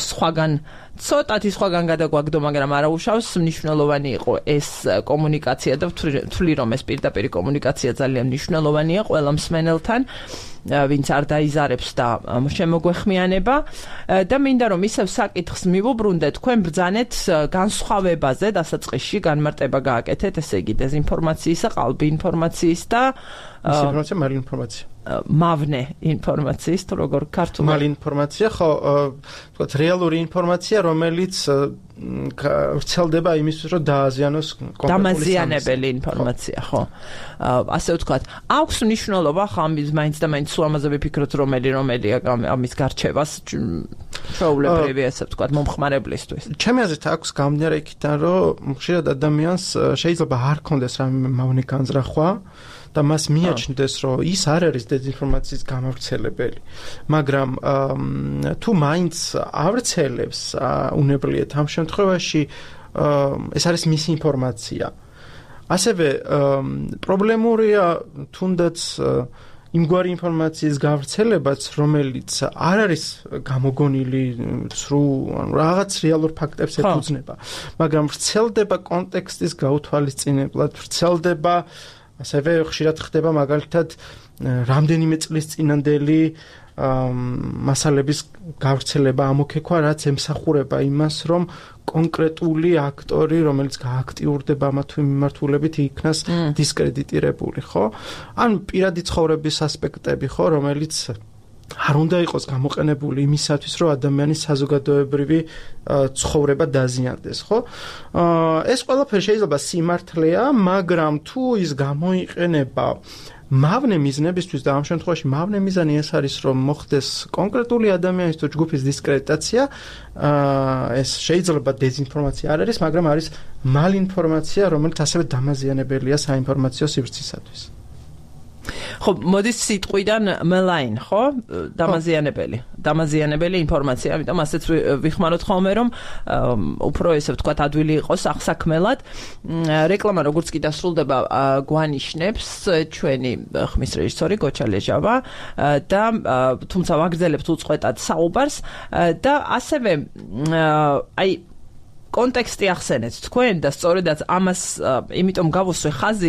ცოტათი სხვაგან გადაგვაგდო, მაგრამ არა უშავს, მნიშვნელოვანი იყო ეს კომუნიკაცია და ვთვლი რომ ეს პირდაპირ კომუნიკაცია ძალიან მნიშვნელოვანია ყველა მსმენელთან, ვინც არ დაიზარებს და შემოგვეხმიანება და მინდა რომ ისევ საკითხს მივუბრუნდეთ, თქვენ ბრძანეთ განსხვავებაზე დასაწყისში განმარტება გააკეთეთ, ესე იგი დეზინფორმაციისა, ყალბი ინფორმაციის და ინფორმაცია, მალინფორმაცია. მავნე ინფორმაციის, თუ როგორ ქართულად. მალინფორმაცია, ხო, თქვათ რეალური ინფორმაცია, რომელიც ვრცელდება იმისთვის, რომ დააზიანოს კონკრეტული დამაზიანებელი ინფორმაცია, ხო. ასე ვთქვათ, აქვს მნიშვნელობა, ხო, მაინც და მაინც ამაზე ვიფიქროთ, რომელია ამის გარჩევას ჩვეულებრივი, ასე ვთქვათ, მომხმარებლისთვის. ჩემი აზრით აქვს გამდინარე იქიდან, რომ ხშირად ადამიანს შეიძლება არ ქონდეს რამე მავნე განზრახვა და მას მიაჩნდეს, რომ ის არ არის დეზინფორმაციის გამავრცელებელი. მაგრამ თუ მაინც ავრცელებს უნებლიეთ ამ შემთხვევაში ეს არის მისი ინფორმაცია. ასევე პრობლემურია თუნდაც იმგვარი ინფორმაციის გავრცელებაც, რომელიც არ არის გამოგონილი სრულ რაღაც რეალურ ფაქტებს ეფუძნება, მაგრამ ვრცელდება კონტექსტის გაუთვალისწინებლად, ვრცელდება ასევე ხშირად ხდება მაგალითად რამდენიმე წლის წინანდელი მასალების გავრცელება ამოქეკვა, რაც ემსახურება იმას, რომ კონკრეტული აქტორი, რომელიც გააქტიურდება ამა თუ იმ მიმართულებით, იქნას დისკრედიტირებული, ხო? ან პირადი ცხოვრების ასპექტები, ხო, რომელიც არ უნდა იყოს გამოყენებული იმისათვის, რომ ადამიანის საზოგადოებრივი ცხოვრება დაზიანდეს, ხო? ეს ყველაფერი შეიძლება სიმართლეა, მაგრამ თუ ის გამოიყენება მავნე მიზნებისთვის და ამ შემთხვევაში მავნე მიზანი ეს არის, რომ მოხდეს კონკრეტული ადამიანის თუ ჯგუფის დისკრედიტაცია, ეს შეიძლება დეზინფორმაცია არ არის, მაგრამ არის მალინფორმაცია, რომელიც ასევე დამაზიანებელია საინფორმაციო სივრცისათვის. ხო, მოდის სიტყვიდან malign, ხო? დამაზიანებელი ინფორმაცია, ამიტომ ასეც ვიხმაროთ ხოლმე, რომ უფრო ესე ვთქვათ, ადვილი იყოს აღსაქმელად. რეკლამა როგორც კი დასრულდება, გვანიშნებს ჩვენი ხმის რეჟისორი გოჩა ლეჟავა და თუმცა ვაგრძელებთ უწყვეტად საუბარს და ასევე აი კონტექსტი ახსენეთ თქვენ და სწორედაც ამას იმიტომ გავუსვე ხაზი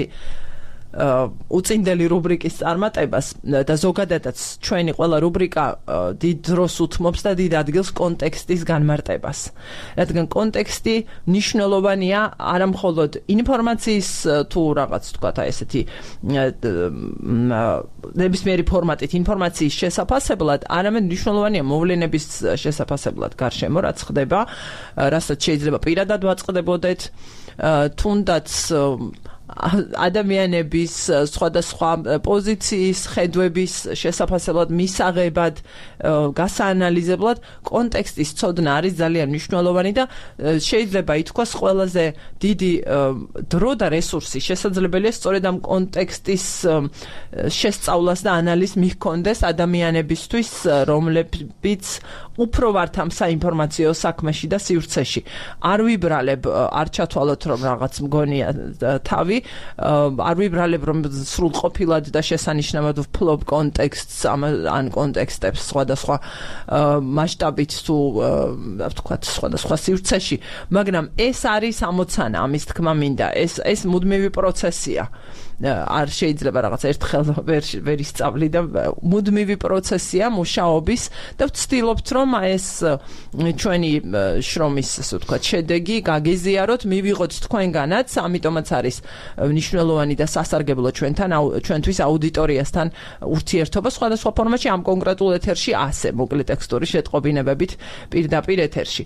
უწინდელი რუბრიკის წარმატებას და ზოგადადაც ჩვენი ყველა რუბრიკა დიდ დროს უთმობს და დიდ ადგილს კონტექსტის განმარტებას. რადგან კონტექსტი მნიშვნელოვანია არა მხოლოდ ინფორმაციის თუ რაღაც თქვათ აი ესეთი ნებისმიერი ფორმატით ინფორმაციის შესაფასებლად, არამედ მნიშვნელოვანია მოვლენების შესაფასებლად გარშემო, რაც ხდება, რასაც შეიძლება პირადად ვაწყდებოდეთ, თუნდაც ადამიანების სხვადასხვა პოზიციის, ხედვების შესაფასებლად, მისაღებად, გასაანალიზებლად კონტექსტის ცოდნა არის ძალიან მნიშვნელოვანი და შეიძლება ითქვას ყველაზე დიდი დრო და რესურსი შესაძლებელია სწორედ ამ კონტექსტის შესწავლას და ანალიზს მიჰქონდეს ადამიანებისთვის, რომლებიც უფრო ვართ ამ საინფორმაციო საქმეში და სივრცეში. არ ვიბრალებ, არ ჩათვალოთ რომ რაღაც მგონია თავი, არ ვიბრალებ რომ სრულყოფილად და შესანიშნავად ვფლობ კონტექსტს ან კონტექსტებს სხვადასხვა მასშტაბით თუ ვთქვათ სხვადასხვა სივრცეში, მაგრამ ეს არის ამოცანა, ამის თქმა მინდა, ეს მუდმივი პროცესია. არ შეიძლება რაღაც ერთხელ ვერ ისწავლი და მუდმივი პროცესია მუშაობის და ვცდილობთ რომ ეს ჩვენი შრომის ასე ვთქვათ შედეგი გაგეზიაროთ, მივიღოთ თქვენგანაც, ამიტომაც არის მნიშვნელოვანი და სასარგებლო ჩვენთვის აუდიტორიასთან ურთიერთობა სხვადასხვა ფორმატში, ამ კონკრეტულ ეთერში ასე მოკლე ტექსტური შეტყობინებებით პირდაპირ ეთერში.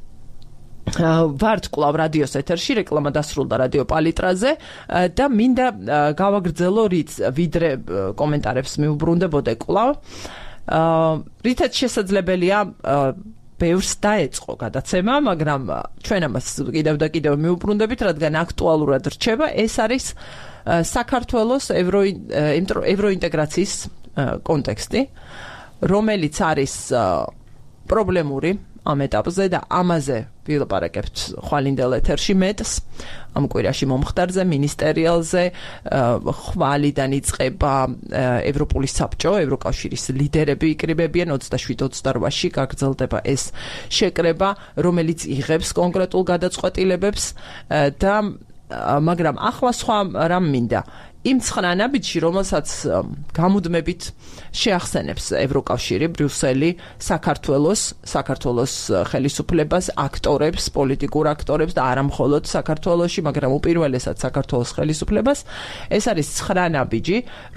ვართ კვლავ რადიოს ეთერში, რეკლამა დასრულდა რადიო პალიტრაზე და მინდა გავაგრძელო ვიდრე კომენტარებს მივუბრუნდებოდე კვლავ. რითაც შესაძლებელია ბევრს დაეწყო გადაცემა, მაგრამ ჩვენ ამას კიდევ და კიდევ მიუბრუნდებით, რადგან აქტუალურად რჩება, ეს არის საქართველოს ევროინტეგრაციის კონტექსტი, რომელიც არის პრობლემური ამ ეტაპზე და ამაზე ვილაპარაკებთ ხვალინდელ ეთერში მეტს ამ კვირაში მომხდარზე, მინისტერიალზე, ხვალიდან იწყება ევროპული საბჭო, ევროკავშირის ლიდერები იკრიბებიან 27-28-ში გაგრძელდება ეს შეკრება, რომელიც იღებს კონკრეტულ გადაწყვეტილებებს და მაგრამ ახლა სხვა რამ მინდა იმ 9 ნაბიჯში, რომელსაც გამუდმებით შეახსენებს ევროკავშირი, ბრიუსელი, საქართველოს ხელისუფლებას, აქტორებს, პოლიტიკურ აქტორებს და არა მხოლოდ საქართველოში, მაგრამ უპირველესად საქართველოს ხელისუფლებას. ეს არის 9 ნაბიჯი,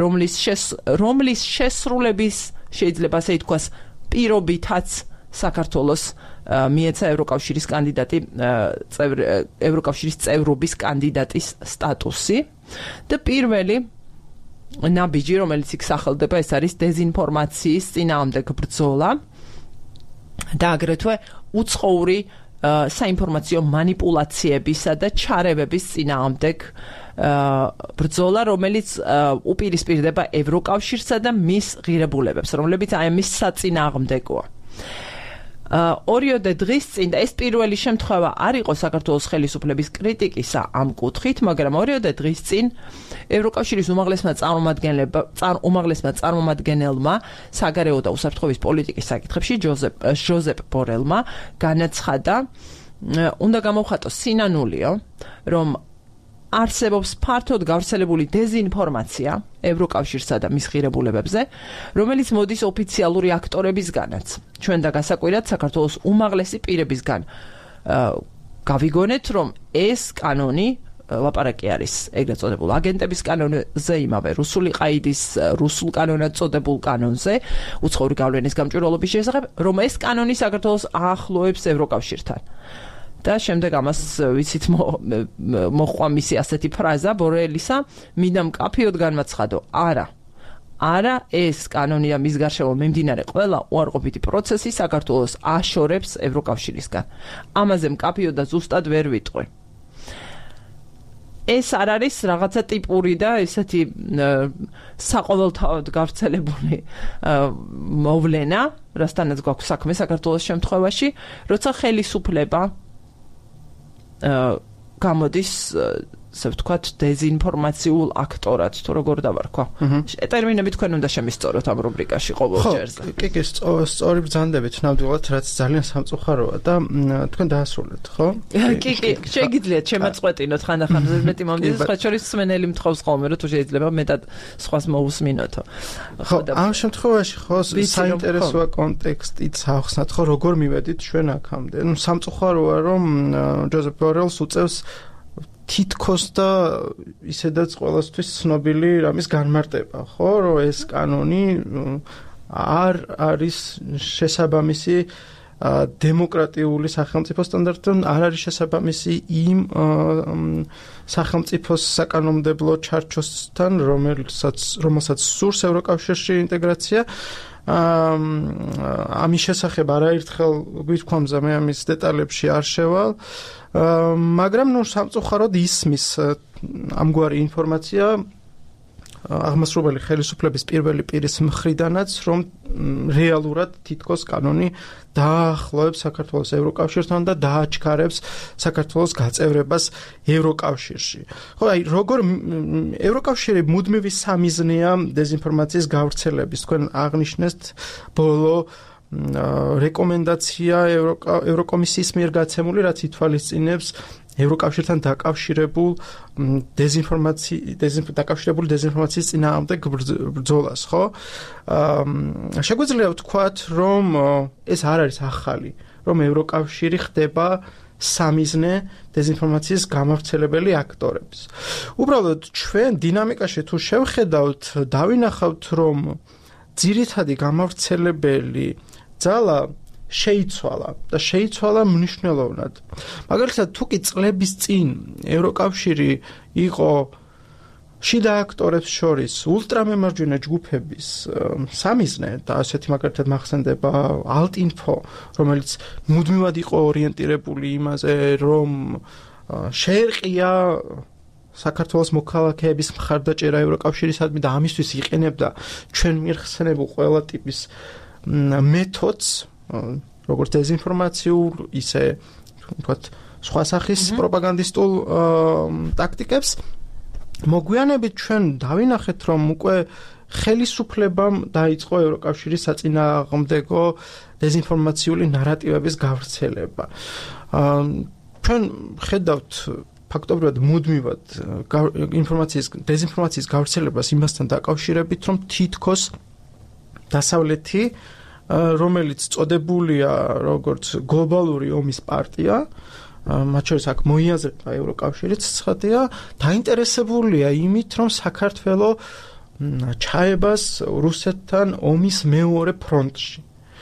რომლის შესრულების შეიძლება ასე ითქვას პირობითაც საქართველოს მიეცა ევროკავშირის კანდიდატი ევროკავშირის წევრობის კანდიდატის სტატუსი და პირველი ნაბიჯი, რომელიც იქ სახელდება, ეს არის დეზინფორმაციის წინააღმდეგ ბრძოლა და აგრეთვე უცხოური საინფორმაციო მანიპულაციებისა და ჩარევების წინააღმდეგ ბრძოლა, რომელიც უპირისპირდება ევროკავშირსა და მის ღირებულებებს, რომლებიც აი მის საწინააღმდეგოა. ორიოდე დღის წინ და ეს პირველი შემთხვევა არ იყო საქართველოს ხელისუფლების კრიტიკისა ამ კუთხით, მაგრამ ორიოდე დღის წინ ევროკავშირის უმაღლესმა წარმომადგენელმა საგარეო და უსაფრთხოების პოლიტიკის საკითხებში ჟოზეპ ბორელმა განაცხადა, უნდა გამოვხატოს სინანულიო, რომ არსებობს ფართოდ გავრცელებული დეზინფორმაცია ევროკავშირსა და მის ღირებულებებზე, რომელიც მოდის ოფიციალური აქტორებისგანაც. ჩვენ და გასაკვირად საქართველოს უმაღლესი პირებისგან გავიგონეთ, რომ ეს კანონი ლაპარაკი არის ეგრეთ წოდებულ აგენტების კანონზე, იმავე რუსული ყაიდის რუსულ კანონად წოდებულ კანონზე, უცხოური გავლენის გამჭვირვალობის შესახებ, რომ ეს კანონი საქართველოს აახლოებს ევროკავშირთან. და შემდეგ ამას ვიცით მოყვა მისი ასეთი ფრაზა ბორელისა, მინდა მკაფიოდ განმაცხადო, არა ეს კანონი და მის გარშემო მიმდინარე ყველა უარყოფითი პროცესი საქართველოს აშორებს ევროკავშირისგან. ამაზე მკაფიოდ და ზუსტად ვერ ვიტყვი. ეს არ არის რაღაცა ტიპური და ესეთი საყოველთაოდ გავრცელებული მოვლენა, რასთანაც გვაქვს საქმე საქართველოს შემთხვევაში, როცა ხელისუფლება გამოდის, ასე ვთქვათ, დეზინფორმაციულ აქტორად, თუ როგორ დავარქვა. ტერმინები თქვენ უნდა შემისწოროთ ამ რუბრიკაში ყოველ ჯერზე. კი, სწორი ბრძანდებით, ნამდვილად, რაც ძალიან სამწუხაროა და თქვენ დაასრულეთ, ხო? კი, შეგიძლიათ შემაწყვეტინოთ ხანდახან მეტი მომდის, სხვა შორის სმენელი მთხოვს ხოლმე, რომ თუ შეიძლება მეტად სხვას მოусმინოთო. ხო, ამ შემთხვევაში ხო საინტერესოა კონტექსტიც ახსნათ, ხო, როგორ მივედით ჩვენ აქამდე. ნუ სამწუხაროა, რომ ჟოზეპ ბორელს უწევს თითქოს და ისედაც ყველასთვის ცნობილი რამის განმარტება, ხო, რომ ეს კანონი არ არის შესაბამისი დემოკრატიული სახელმწიფო სტანდარტთან, არ არის შესაბამისი იმ სახელმწიფოს საკანონმდებლო ჩარჩოსთან, რომელსაც სურს ევროკავშირში ინტეგრაცია. ამის შესახებ არაერთხელ გვირქვამზე მე ამის დეტალებში არ შევალ, მაგრამ ნუ სამწუხაროდ ისმის ამგვარი ინფორმაცია აღმასრულებელი ხელისუფლების პირველი პირის მხრიდანაც, რომ რეალურად თითქოს კანონი დაახლოებს საქართველოს ევროკავშირთან და დააჩქარებს საქართველოს გაწევრებას ევროკავშირში. ხო, აი როგორ ევროკავშირი მუდმივი სამიზნეა დეზინფორმაციის გავრცელების. თქვენ აღნიშნეთ ბოლო რეკომენდაცია ევროკომისიის მიერ გაცემული, რაც ითვალისწინებს ევროკავშირთან დაკავშირებულ დეზინფორმაციის წინააღმდეგ ბრძოლას, ხო? შეგვიძლია ვთქვათ, რომ ეს არ არის ახალი, რომ ევროკავშირი ხდება სამიზნე დეზინფორმაციის გამავრცელებელი აქტორების. უბრალოდ ჩვენ დინამიკაში თუ შევხედავთ, დავინახავთ, რომ ძირითადი გამავრცელებელი ძალა შეიცვალა და შეიცვალა მნიშვნელოვნად. მაგალითად, თუ კი წლების წინ ევროკავშირი იყო შიდა აქტორებს შორის ულტრამემარჯვენე ჯგუფების სამიზნე და ასეთი მაგალითად მახსენდება ალტინფო, რომელიც მუდმივად იყო ორიენტირებული იმაზე, რომ შეერყია საქართველოს მოქალაქეების მხარდაჭერა ევროკავშირისადმი და ამისთვის იყენებდა ჩვენ მიხსენებულ ყველა ტიპის მეთოდს, როგორც დეზინფორმაციულ, ისე ვთქვათ, სხვა სახის პროპაგანდისტულ ტაქტიკებს. მოგვიანებით ჩვენ დავინახეთ, რომ უკვე ხელისუფლებამ დაიწყო ევროკავშირის საწინააღმდეგო დეზინფორმაციული ნარატივების გავრცელება. ჩვენ ხედავთ ფაქტობრივად მუდმივად დეზინფორმაციის გავრცელებას იმასთან დაკავშირებით, რომ თითქოს დასავლეთი, რომელიც წოდებულია როგორც გლობალური ომის პარტია, მათ შორის აქ მოიაზრება ევროკავშირიც ცხადია, დაინტერესებულია იმით, რომ საქართველო ჩაებას რუსეთთან ომის მეორე ფრონტში.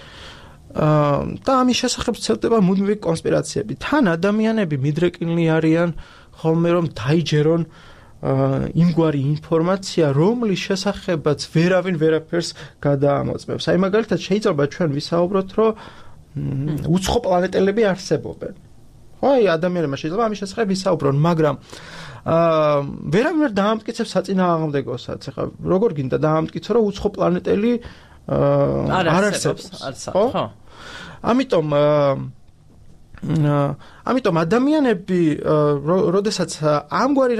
და ამის შესახებ ვრცელდება მუდმივი კონსპირაციები. თან ადამიანები მიდრეკილნი არიან ხოლმე, რომ დაიჯერონ იმგვარი ინფორმაცია, რომლის შესახებაც ვერავინ ვერაფერს გადაამოწმებს. აი მაგალითად შეიძლება ჩვენ ვისაუბროთ, რომ უცხო პლანეტელები არსებობენ. აი ადამიანებმა შეიძლება ამის შესახებ ვისაუბრონ, მაგრამ ვერავინ ვერ დაამტკიცებს საწინააღმდეგოსაც. ახლა როგორ გინდა დაამტკიცო, რომ უცხო პლანეტელი არ არსებობს, ხო? ამიტომ ადამიანები, როდესაც ამგვარ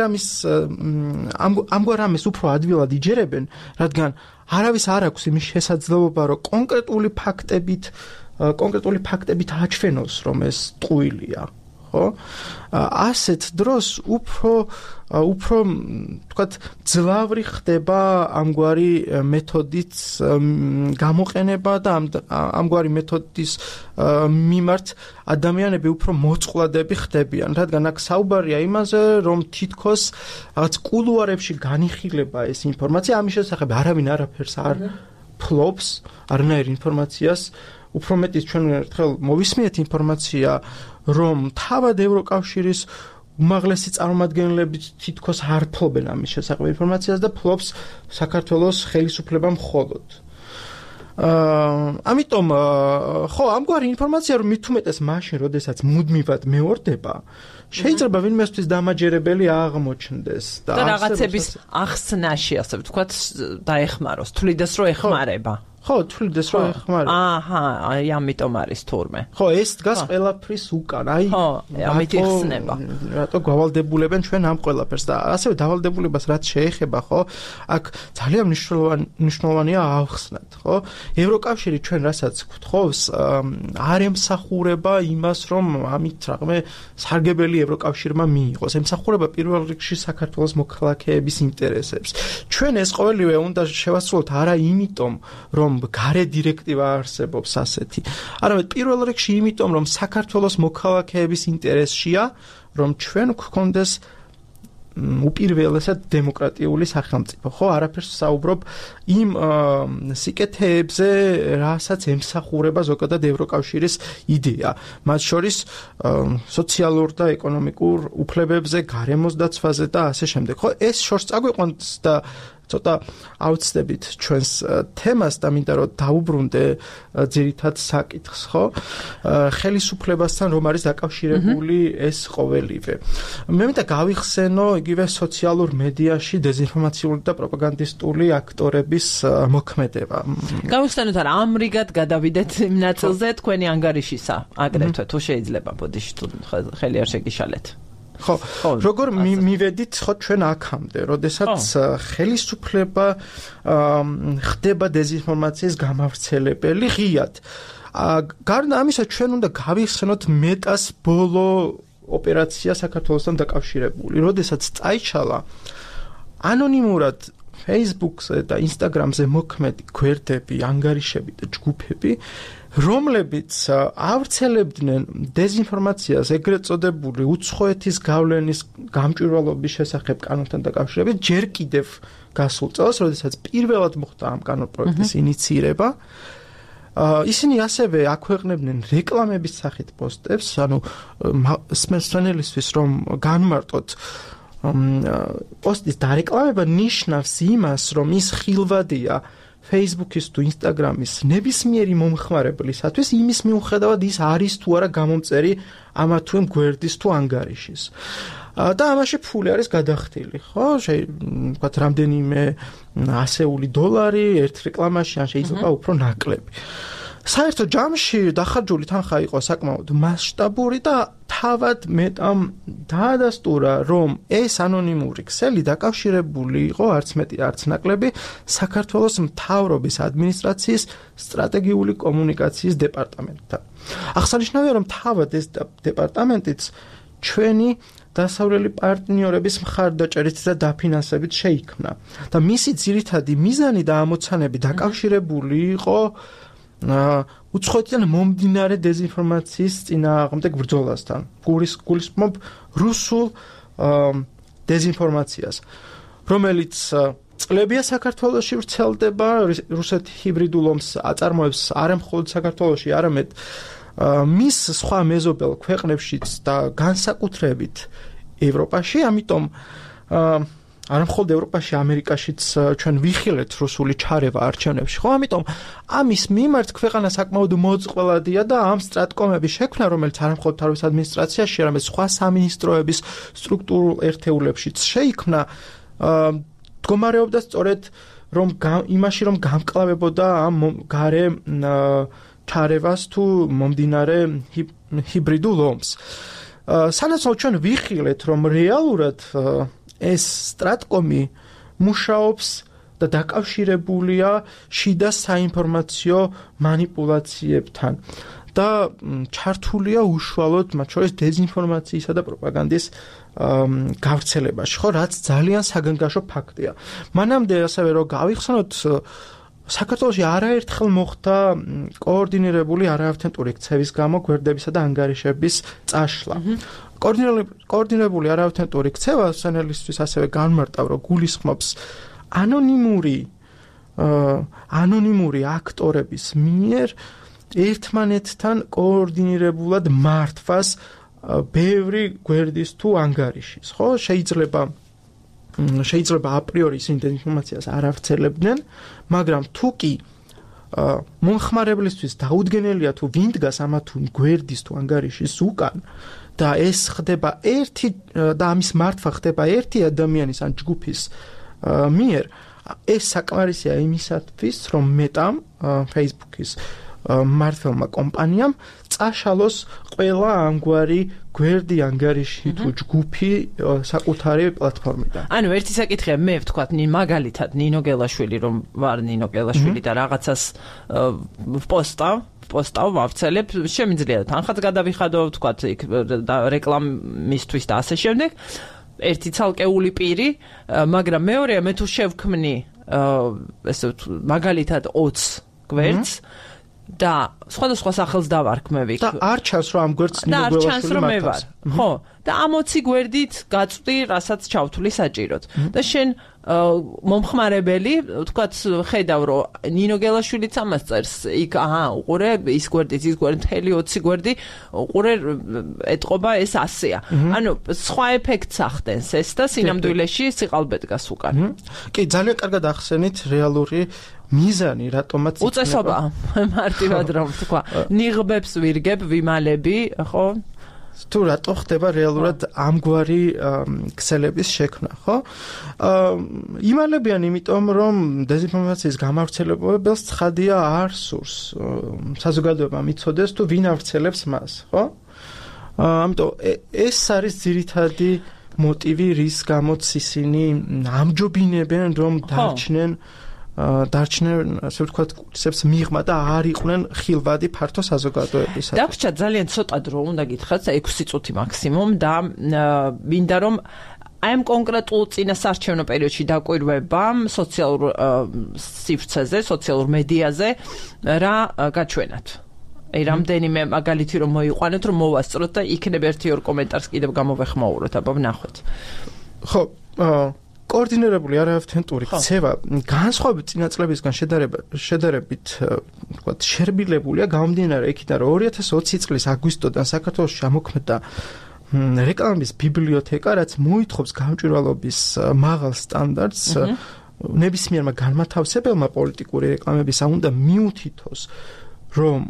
რამეს უფრო ადვილად იჯერებენ, რადგან არავის არ აქვს იმის შესაძლებლობა, რომ კონკრეტული ფაქტებით აჩვენოს, რომ ეს ტყუილია. ხო? ასეთ დროს უფრო თქვათ ძლავრი ხდება ამგვარი მეთოდით გამოყენება და ამგვარი მეთოდის მიმართ ადამიანები უფრო მოწყვლადები ხდებიან, რადგან აქ საუბარია იმაზე, რომ თითქოს რაღაც კულუარებში განიხილება ეს ინფორმაცია, ამის შესახებ არავინ არაფერს არ ფლობს, არანაირ ინფორმაციას. უფრო მეტიც ჩვენ ერთხელ მოვისმენთ ინფორმაცია, რომ თავად ევროკავშირის უმაღლესი წარმომადგენლები თითქოს არ ფლობენ ამის შესახებ ინფორმაციას და ფლობს საქართველოს ხელისუფლება მხოლოდ. ამიტომ ხო, ამგვარი ინფორმაცია რომ მით უმეტეს მაშინ, როდესაც მუდმივად მეორდება, შეიძლება ვინმესთვის დამაჯერებელი აღმოჩნდეს და რაღაცების ახსნაში, ასე ვთქვათ, დაეხმაროს, თვლიდეს რომ ეხმარება. ხო, თვლიდეს რომ ეხმარება. აჰა, აი ამიტომ არის თურმე. ხო, ეს დგას ყველაფრის უკან. აი, ამით იხსნება. რატო გავალდებულებენ ჩვენ ამ ყველაფერს და ასევე დავალდებულებას რაც შეეხება, ხო? აქ ძალიან მნიშვნელოვანია ავხსნათ, ხო? ევროკავშირი ჩვენ რასაც გვთხოვს, არ ემსახურება იმას, რომ ამით რაღაცა სარგებელი ევროკავშირმა მიიღოს. ემსახურება პირველ რიგში საქართველოს მოქალაქეების ინტერესებს. ჩვენ ეს ყოველივე უნდა შევასრულოთ არა იმიტომ, რომ გარე დირექტივა არსებობს ასეთი. არამედ პირველ რიგში იმიტომ, რომ საქართველოს მოქალაქეების ინტერესშია, რომ ჩვენ გვქონდეს უპირველესად დემოკრატიული სახელმწიფო. ხო, არაფერს საუბრობ იმ სიკეთეებზე, რასაც ემსახურება ზოგადად ევროკავშირის იდეა. მათ შორის სოციალურ და ეკონომიკურ უფლებებზე, გარემოს დაცვაზე და ასე შემდეგ. ხო, ეს შორს წაგვიყვანს და ცოტა ავწდებით ჩვენს თემას და მინდა რომ დაუბრუნდე ძირითად საკითხს, ხო? ხელისუფლებასთან რომ არის დაკავშირებული ეს ყოველივე. მე მინდა გავიხსენო იგივე სოციალურ მედიაში დეზინფორმაციული და პროპაგანდისტული აქტორების მოქმედება. გავიხსენოთ არა, ამრიგად გადავიდეთ იმ ნაწილზე, თქვენი ანგარიშისა აგრეთვე თუ შეიძლება, ბოდიში თუ ხელი არ შეგიშალეთ. ხო, როგორ მივედით ხო ჩვენ აქამდე, როდესაც ხელისუფლება ხდება დეზინფორმაციის გამავრცელებელი ღიად. გარდა ამისა, ჩვენ უნდა გავიხსენოთ მეტას ბოლო ოპერაცია საქართველოსთან დაკავშირებული, როდესაც წაიჩალა ანონიმურად Facebook-ზე და Instagram-ზე მოქმედი გვერდები, ანგარიშები და ჯგუფები, რომლებიც ავრცელებდნენ დეზინფორმაციას ეგრეთ წოდებული უცხოეთის გავლენის გამჭვირვალობის შესახებ კანონთან დაკავშირებით, ჯერ კიდევ გასულ წელს, როდესაც პირველად მოხდა ამ კანონპროექტის ინიციირება. ისინი ასევე აქვეყნებდნენ რეკლამების სახით პოსტებს, ანუ მსმენელისთვის რომ განმარტოთ პოსტის დარეკლამება ნიშნავს იმას, რომ ის ხილვადია Facebook-ის თუ Instagram-ის ნებისმიერი მომხმარებლისათვის იმის მიუხედავად ის არის თუ არა გამომწერი ამა თუ იმ გვერდის თუ ანგარიშის. და ამაში ფული არის გადახდილი, ხო? ვთქვათ, რამდენიმე ასეული დოლარი ერთ რეკლამაში, ან შეიძლება უფრო ნაკლები. საერთო ჯამში დახარჯული თანხა იყო საკმაოდ მასშტაბური და თავად მეტამ დაადასტურა, რომ ეს ანონიმური ქსელი დაკავშირებული იყო არც მეტი არც ნაკლები საქართველოს მთავრობის ადმინისტრაციის სტრატეგიული კომუნიკაციის დეპარტამენტთან. აღსანიშნავია, რომ თავად ეს დეპარტამენტიც ჩვენი დასავლელი პარტნიორების მხარდაჭერით და დაფინანსებით შეიქმნა და მისი ძირითადი მიზანი და ამოცანები დაკავშირებული იყო უცხოეთიდან მომდინარე დეзинფორმაციის წინააღმდეგ ბრძოლასთან. გულისხმობ რუსულ დეзинფორმაციას, რომელიც წლებია საქართველოში ვრცელდება, რუსეთი ჰიბრიდულ ომს აწარმოებს არა მხოლოდ საქართველოში, არამედ მის სხვა მეზობელ ქვეყნებშიც და განსაკუთრებით ევროპაში, ამიტომ არა მხოლოდ ევროპაში, ამერიკაშიც ჩვენ ვიხილეთ რუსული ჩარევა არჩევნებში, ხო? ამიტომ ამის მიმართ ქვეყანა საკმაოდ მოწყვლადია და ამ სტრატკომების შექმნა, რომელიც არა მხოლოდ თავის ადმინისტრაციაში, არამედ სხვა სამინისტროების სტრუქტურულ ერთეულებშიც შეიქმნა, მდგომარეობდა სწორედ იმაში, რომ გამკლავებოდა ამ გარე ჩარევას თუ მომდინარე ჰიბრიდულ ომს. სანაცვლოდ ჩვენ ვიხილეთ, რომ რეალურად ეს სტრატკომი მუშაობს და დაკავშირებულია შიდა საინფორმაციო манипуляციებთან და ჩართულია უშუალოდ მათ შორის დეзинფორმაციისა და პროპაგანდის გავრცელებაში, ხო, რაც ძალიან საგანგაშო ფაქტია. მანამდე ასევე რომ გავიხსენოთ, საქართველოში არაერთხელ მოხდა კოორდინირებული არაავთენტური ქცევის გამო გვერდებისა და ანგარიშების წაშლა. კოორდინირებული არაავთენტური ქცევა სანელისთვის ასევე განმარტავ, რომ გულისხმობს ანონიმური აქტორების მიერ ერთმანეთთან კოორდინირებულად მართვას ბევრი გვერდის თუ ანგარიშის, ხო? შეიძლება აპრიორი ისინი დეзинფორმაციას არ ავრცელებდნენ, მაგრამ თუ კი მომხმარებლისთვის დაუდგენელია თუ ვინ დგას ამა თუ გვერდის თუ ანგარიშის უკან და ეს ხდება ერთი და ამის მართვა ხდება ერთი ადამიანის ან ჯგუფის მიერ, ეს საკმარისია იმისათვის, რომ მეტამ Facebook-ის მართლმა კომპანიამ წაშალოს ყველა ამგვარი გვერდი ანგარიში თუ ჯგუფი საკუთარი პლატფორმიდან. ანუ ერთი საკითხია, მე ვთქვათ, მაგალითად ნინო გელაშვილი, რომ ვარ ნინო გელაშვილი და რაღაცას პოსტავ ვავრცელებ, შემიძლია თანხაც გადავიხადო, ვთქვათ, იქ რეკლამისთვის და ასე შემდეგ. ერთი ცალკეული პირი, მაგრამ მეორეა, მე თუ შევქმნი ესე მაგალითად 20 გვერდს და სხვადასხვა სახელს დავარქმევი. და არ ჩანს, რომ ამ გვერდს ნინო გელაშვილი მართავს. ხო, და ამ 20 გვერდით გაწვდი, რასაც ჩავთვლი საჭიროდ. და შენ მომხმარებელი, ვთქვათ, ხედავ, რომ ნინო გელაშვილიც ამას წერს, იქ უყურე ის გვერდით, ის გვერდი, მთელი 20 გვერდი, უყურე ეტყობა ეს 100-ია. ანუ სხვა ეფექტს ახდენს ეს და სინამდვილეში სიყალბედგას უკან. კი, ძალიან კარგად ახსენით რეალური მიზანი, რატომაც უწესობა მარტივად რომ თქვა, ნიღბებს ვირგებ, ვიმალები, ხო? თუ რატო ხდება რეალურად ამგვარი ქსელების შექმნა, ხო? იმალებიან იმიტომ, რომ დეзинფორმაციის გამავრცელებელს ცხადია არ სურს საზოგადოებამ იცოდეს თუ ვინ ავრცელებს მას, ხო? ამიტომ ეს არის ძირითადი მოტივი, რის გამოც ისინი ამჯობინებენ, რომ დარჩნენ, ასე ვთქვათ, კურსებს მიღმა და არ იყვნენ ხილვადი ფართო საზოგადოებისათვის. დაგვრჩა ძალიან ცოტა დრო უნდა გითხრათ, 6 წუთი მაქსიმუმ და მინდა რომ აი ამ კონკრეტულ წინასარჩევნო პერიოდში დაკვირვებამ სოციალურ სივრცეზე, სოციალურ მედიაზე რა გაჩვენათ. აი რამდენიმე მაგალითი რომ მოიყვანოთ, რომ მოვასწროთ და იქნებ 1-2 კომენტარს კიდევ გამოვეხმაუროთ, აბა ვნახოთ. ხო, კოორდინირებული არაავთენტური ქცევა განსხვავებით წინა წლებისგან შედარებით, ვთქვათ, შერბილებულია გამომდინარე იქიდან, რომ 2020 წლის აგვისტოდან საქართველოში ამოქმედდა რეკლამების ბიბლიოთეკა, რაც მოითხოვს გამჭვირვალობის მაღალ სტანდარტს, ნებისმიერმა განმათავსებელმა პოლიტიკური რეკლამებისა უნდა მიუთითოს, რომ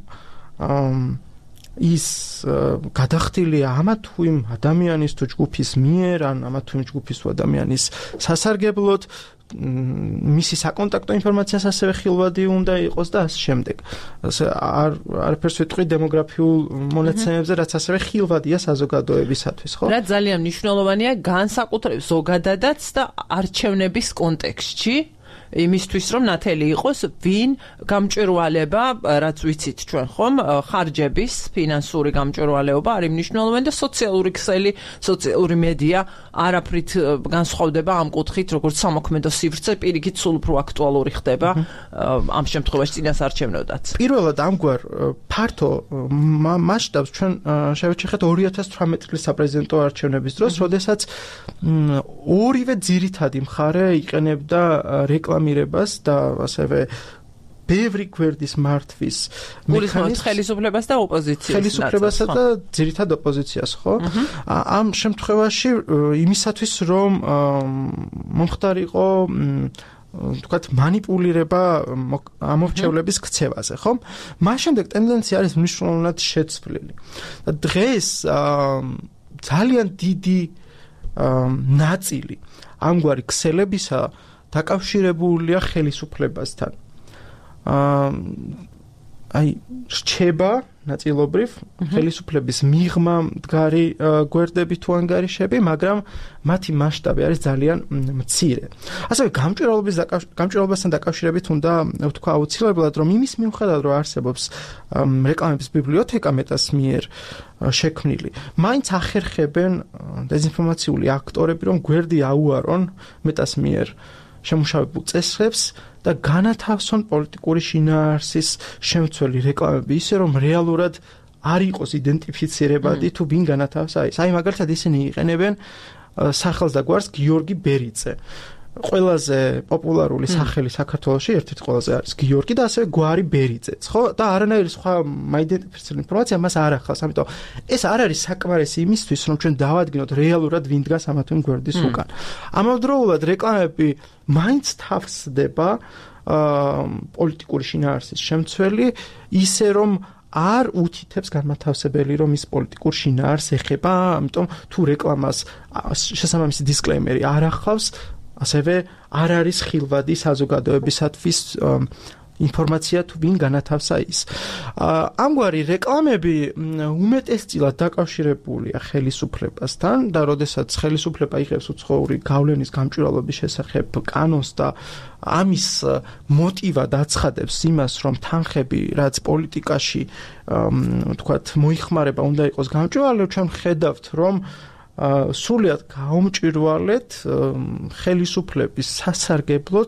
ის გადახდილია ამა თუ იმ ადამიანის თუ ჯგუფის მიერ, ან ამა თუ იმ ჯგუფის თუ ადამიანის სასარგებლოდ, მისი საკონტაქტო ინფორმაციას ასევე ხილვადი უნდა იყოს და ასე შემდეგ. არაფერს ვიტყვი დემოგრაფიულ მონაცემებზე, რაც ასევე ხილვადია საზოგადოებისათვის, ხო? რაც ძალიან მნიშვნელოვანია განსაკუთრებით ზოგადადაც და არჩევნების კონტექსტში. იმისთვის რომ ნათელი იყოს ვინ გამჭვირვალება, რაც ვიცით ჩვენ ხომ, ხარჯების ფინანსური გამჭვირვალეობა არის მნიშვნელოვანი და სოციალური ქსელი, სოციალური მედია არაფრით განსხვავდება ამ კუთხით, როგორც სამოქმედო სივრცე, პირიქით სულ უფრო აქტუალური ხდება ამ შემთხვევაში წინასარჩევნოდაც. პირველად ამგვარ ფართო მასშტაბს ჩვენ შევეჩეხეთ 2018 წლის საპრეზიდენტო არჩევნების დროს, როდესაც ორივე ძირითადი მხარე იყენებდა რეკლამირებას და ასევე ბევრი გვერდის მართვის მექანიზმს ხელისუფლებას და ოპოზიციას. ხელისუფლებასა და ძირითად ოპოზიციას, ხო? ამ შემთხვევაში იმისათვის რომ მომხდარიყო თქვათ მანიპულირება ამორჩევლების ქცევაზე, ხო? მას შემდეგ ტენდენცია არის მნიშვნელოვნად შეცვლილი. და დღეს ძალიან დიდი ნაწილი ამგვარი ქსელებისა დაკავშირებულია ხელისუფლებასთან. აი რჩება ნაწილობრივ ხელისუფლების მიღმა მდგარი გვერდები თუ ანგარიშები, მაგრამ მათი მასშტაბი არის ძალიან მცირე. ასევე გამჭვირვალობასთან დაკავშირებით უნდა ვთქვა აუცილებლად, რომ იმის მიუხედავად, რომ არსებობს რეკლამების ბიბლიოთეკა მეტას მიერ შექმნილი, მაინც ახერხებენ დეзинფორმაციული აქტორები, რომ გვერდი აუარონ მეტას მიერ შემუშავებულ წესრებს და განათავსონ პოლიტიკური შინაარსის შემცველი რეკლამები ისე, რომ რეალურად არ იყოს იდენტიფიცირებადი თუ ვინ განათავსა ის. აი მაგალითად ისინი იყენებენ სახელს და გვარს გიორგი ბერიძე. ყველაზე პოპულარული სახელი საქართველოში ერთ-ერთი ყველაზე არის გიორგი და ასევე გვარი ბერიძეც, ხო? და არანაირი სხვა მაიდენტიფიცირებული ინფორმაცია მას არ ახავს. ამიტომ ეს არ არის საკმარისი იმისთვის, რომ ჩვენ დავადგინოთ რეალურად ვინ დგას ამა თუ იმ გვერდის უკან. ამავდროულად რეკლამები მაინც თავსდება პოლიტიკური შინაარსის შემცველი, ისე რომ არ უთითებს განმათავსებელი, რომ ის პოლიტიკურ შინაარსს ეხება, ამიტომ თუ რეკლამას შესაბამისი დისკლეიმერი არ ახავს, ასევე არ არის ხილვადი საზოგადოებისათვის ინფორმაცია თუ ვინ განათავსა ის. ამგვარი რეკლამები უმეტესწილად დაკავშირებულია ხელისუფლებასთან და როდესაც ხელისუფლება იღებს უცხოური გავლენის გამჭვირვალობის შესახებ კანონს და ამის მოტივად აცხადებს იმას, რომ თანხები, რაც პოლიტიკაში თქვათ მოიხმარება, უნდა იყოს გამჭვირვალე, ჩვენ ხედავთ, რომ სრულად გაუმჭვირვალეთ ხელისუფლების სასარგებლოდ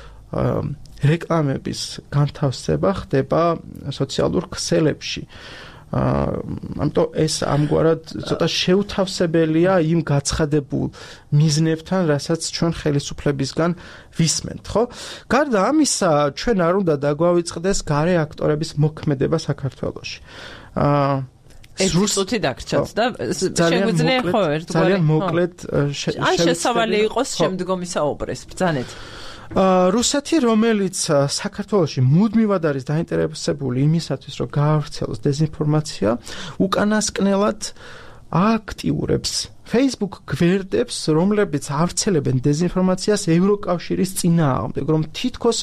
რეკლამების განთავსება ხდება სოციალურ ქსელებში. ამიტომ ეს ამგვარად ცოტა შეუთავსებელია იმ გაცხადებულ მიზნებთან, რასაც ჩვენ ხელისუფლებისგან ვისმენთ, ხო? გარდა ამისა, ჩვენ არ უნდა დაგვავიწყდეს გარე აქტორების მოქმედება საქართველოში. ეს რუსეთი დაგრჩათ და შეგვიძლია ხო ერთგვარი ძალიან მოკლედ შესავალი იყოს შემდგომი საუბრეს ბრძანეთ. რუსეთი, რომელიც საქართველოში მუდმივად არის დაინტერესებული იმისათვის, რომ გაავრცელოს დეзинფორმაცია, უკანასკნელად აქტიურებს Facebook გვერდებს, რომლებიც ავრცელებენ დეзинფორმაციას ევროკავშირის წინააღმდეგ, რომ თითქოს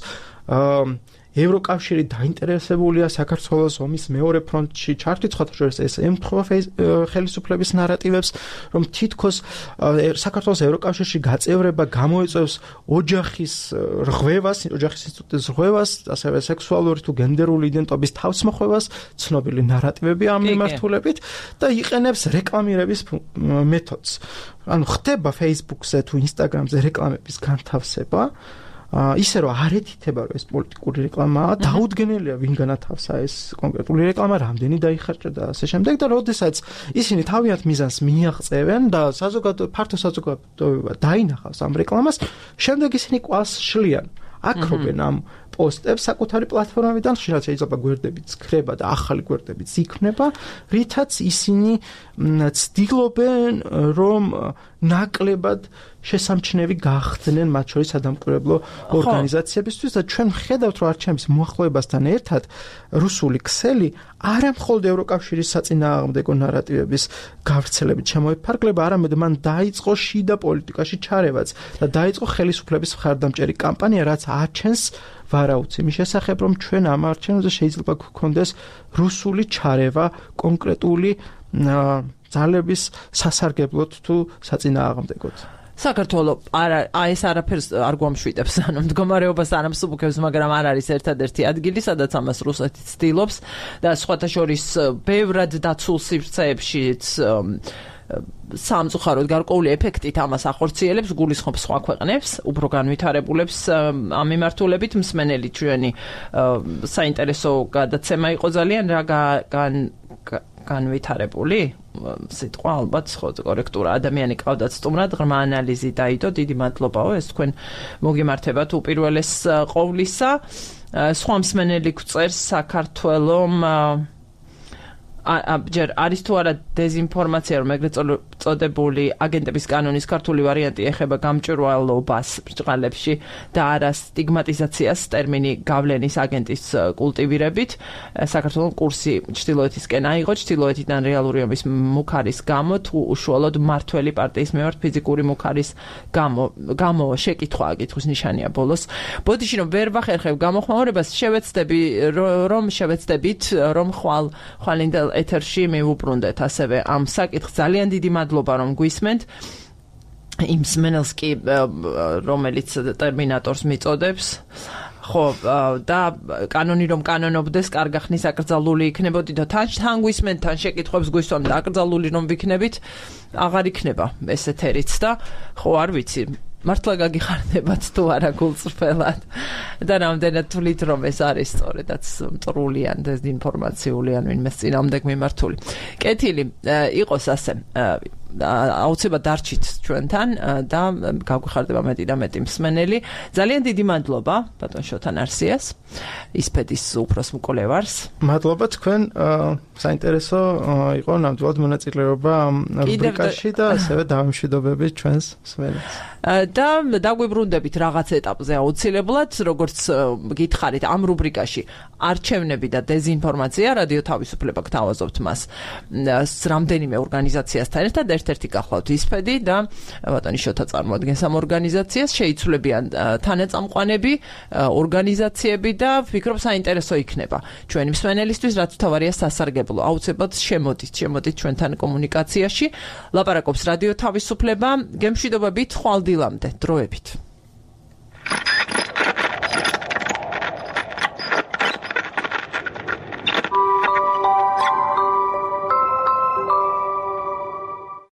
ევროკავშირი დაინტერესებულია საქართველოს ომის მეორე ფრონტში ჩართვით, ხოთაშორის ეს ემთხვევა ხელისუფლების ნარატივებს, რომ თითქოს საქართველოს ევროკავშირში გაწევრება გამოიწვევს ოჯახის რღვევას, ოჯახის ინსტიტუტის რღვევას, ასევე სექსუალური თუ გენდერული იდენტობის თავსმოხვევას, ცნობილი ნარატივები ამ მიმართულებით და იყენებს რეკლამირების მეთოდს. ანუ ხდება Facebook-ზე თუ Instagram-ზე რეკლამების განთავსება, ისე რომ არ ეთითება, რომ ეს პოლიტიკური რეკლამაა, დაუდგენელია ვინ განათავსა ეს კონკრეტული რეკლამა, რამდენი დაიხარჯა და ასე შემდეგ და როდესაც ისინი თავიანთ მიზანს მიაღწევენ და ფართო საზოგადოება დაინახავს ამ რეკლამას, შემდეგ ისინი კვალს შლიან, აკრობენ ამ პოსტებს საკუთარი პლატფორმებიდან, ხშირად შეიძლება გვერდებიც ქრება და ახალი გვერდებიც იქმნება, რითაც ისინი ცდილობენ, რომ ნაკლებად შესამჩნევი გახდნენ მათ შორის სადამკვირვებლო ორგანიზაციებისთვის და ჩვენ ვხედავთ, რომ არჩევნების მოახლოებასთან ერთად რუსული ქსელი არა მხოლოდ ევროკავშირის საწინააღმდეგო ნარატივების გავრცელებით შემოიფარგლება, არამედ მან დაიწყო შიდა პოლიტიკაში ჩარევაც და დაიწყო ხელისუფლების მხარდამჭერი კამპანია, რაც აჩენს ვარაუცი მის შესახებ, რომ ჩვენ ამ არჩევნებზე შეიძლება გვქონდეს რუსული ჩარევა კონკრეტული ძალების სასარგებლოდ თუ საწინააღმდეგოდ. საქართველო ეს არაფერს არ გვამშვიდებს, ანუ მდგომარეობას არ ამსუბუქებს, მაგრამ არ არის ერთადერთი ადგილი, სადაც ამას რუსეთი ცდილობს და სხვათა შორის ბევრად დაცულ სივრცეებშიც სამწუხაროდ გარკვეული ეფექტით ამას ახორციელებს, გულისხმობს სხვა ქვეყნებს, უფრო განვითარებულებს ამ მიმართულებით. მსმენელი ჩვენი საინტერესო გადაცემა იყო ძალიან რა განვითარებული სიტყვა ალბათ ხო კორექტურა ადამიანი ყავდათ სტუმრად ღრმა ანალიზი დაიდო დიდი მადლობაო ეს თქვენ მოგიმართებათ უპირველეს ყოვლისა სხვა მსმენელი გვწერს საქართველოს ჯერ არის თუ არა დეზინფორმაცია რომ ეგრეთ წოდებული აგენტების კანონის ქართული ვარიანტი ეხება გამჭვირვალობას ბრჭყალებში და არა სტიგმატიზაციას ტერმინი გავლენის აგენტის კულტივირებით საქართველოს კურსი ჩtildeოეთისკენ აიღო ჩtildeოეთიდან რეალური ომის მუქარის გამო თუ უშუალოდ მართველი პარტიის მიმართ ფიზიკური მუქარის გამო შეკითხვა კითხვის ნიშანია ბოლოს ბოდიში რომ ვერ ვახერხებ გამოხმაურებას შევეცდებით რომ ხვალინდელ ეთერში მივუბრუნდეთ ასევე ამ საკითხს ძალიან დიდი მადლობა რომ გვისმენთ იმ მსმენელს კი რომელიც ტერმინატორს მიწოდებს ხო და კანონი რომ კანონობდეს კარგა ხნის აკრძალული იქნებოდი და თან გვისმენთ თან შეკითხვებს გვისვამ და აკრძალული რომ ვიქნებით აღარ იქნება ეს ეთერიც და ხო არ ვიცი მართლა გაგიხარდებათ თუ არა გულწრფელად და რამდენად თვლით რომ ეს არის სწორედაც მტრული ან დეზინფორმაციული ან ვინმეს წინააღმდეგ მიმართული. კეთილი იყოს ასე აუცილებლად დარჩით ჩვენთან და გაგვიხარდება მეტი და მეტი მსმენელი. ძალიან დიდი მადლობა ბატონ შოთან არსიას ისპედის უფროს მკვლევარს. მადლობა თქვენ საინტერესო იყო ნამდვილად მონაწილეობა ამ რუბრიკაში და ასევე დავამშვიდობებით ჩვენს მსმენელს. და დაგვიბრუნდებით რაღაც ეტაპზე აუცილებლად, როგორც გითხარით ამ რუბრიკაში არჩევნები და დეზინფორმაცია რადიო თავისუფლება გთავაზობთ მას რამდენიმე ორგანიზაციასთან ერთად ერთ-ერთი გახლავთ ისფედი და ბატონი შოთა წარმოადგენს ამ ორგანიზაციას შეიცვლებიან თანაწამყვანები ორგანიზაციები და ვფიქრობ საინტერესო იქნება ჩვენი მსმენელისთვის რაც თავარია სასარგებლო აუცილებლად შემოდით ჩვენთან კომუნიკაციაში ლაპარაკობს რადიო თავისუფლება გემშვიდობებით ხვალ დილამდე დროებით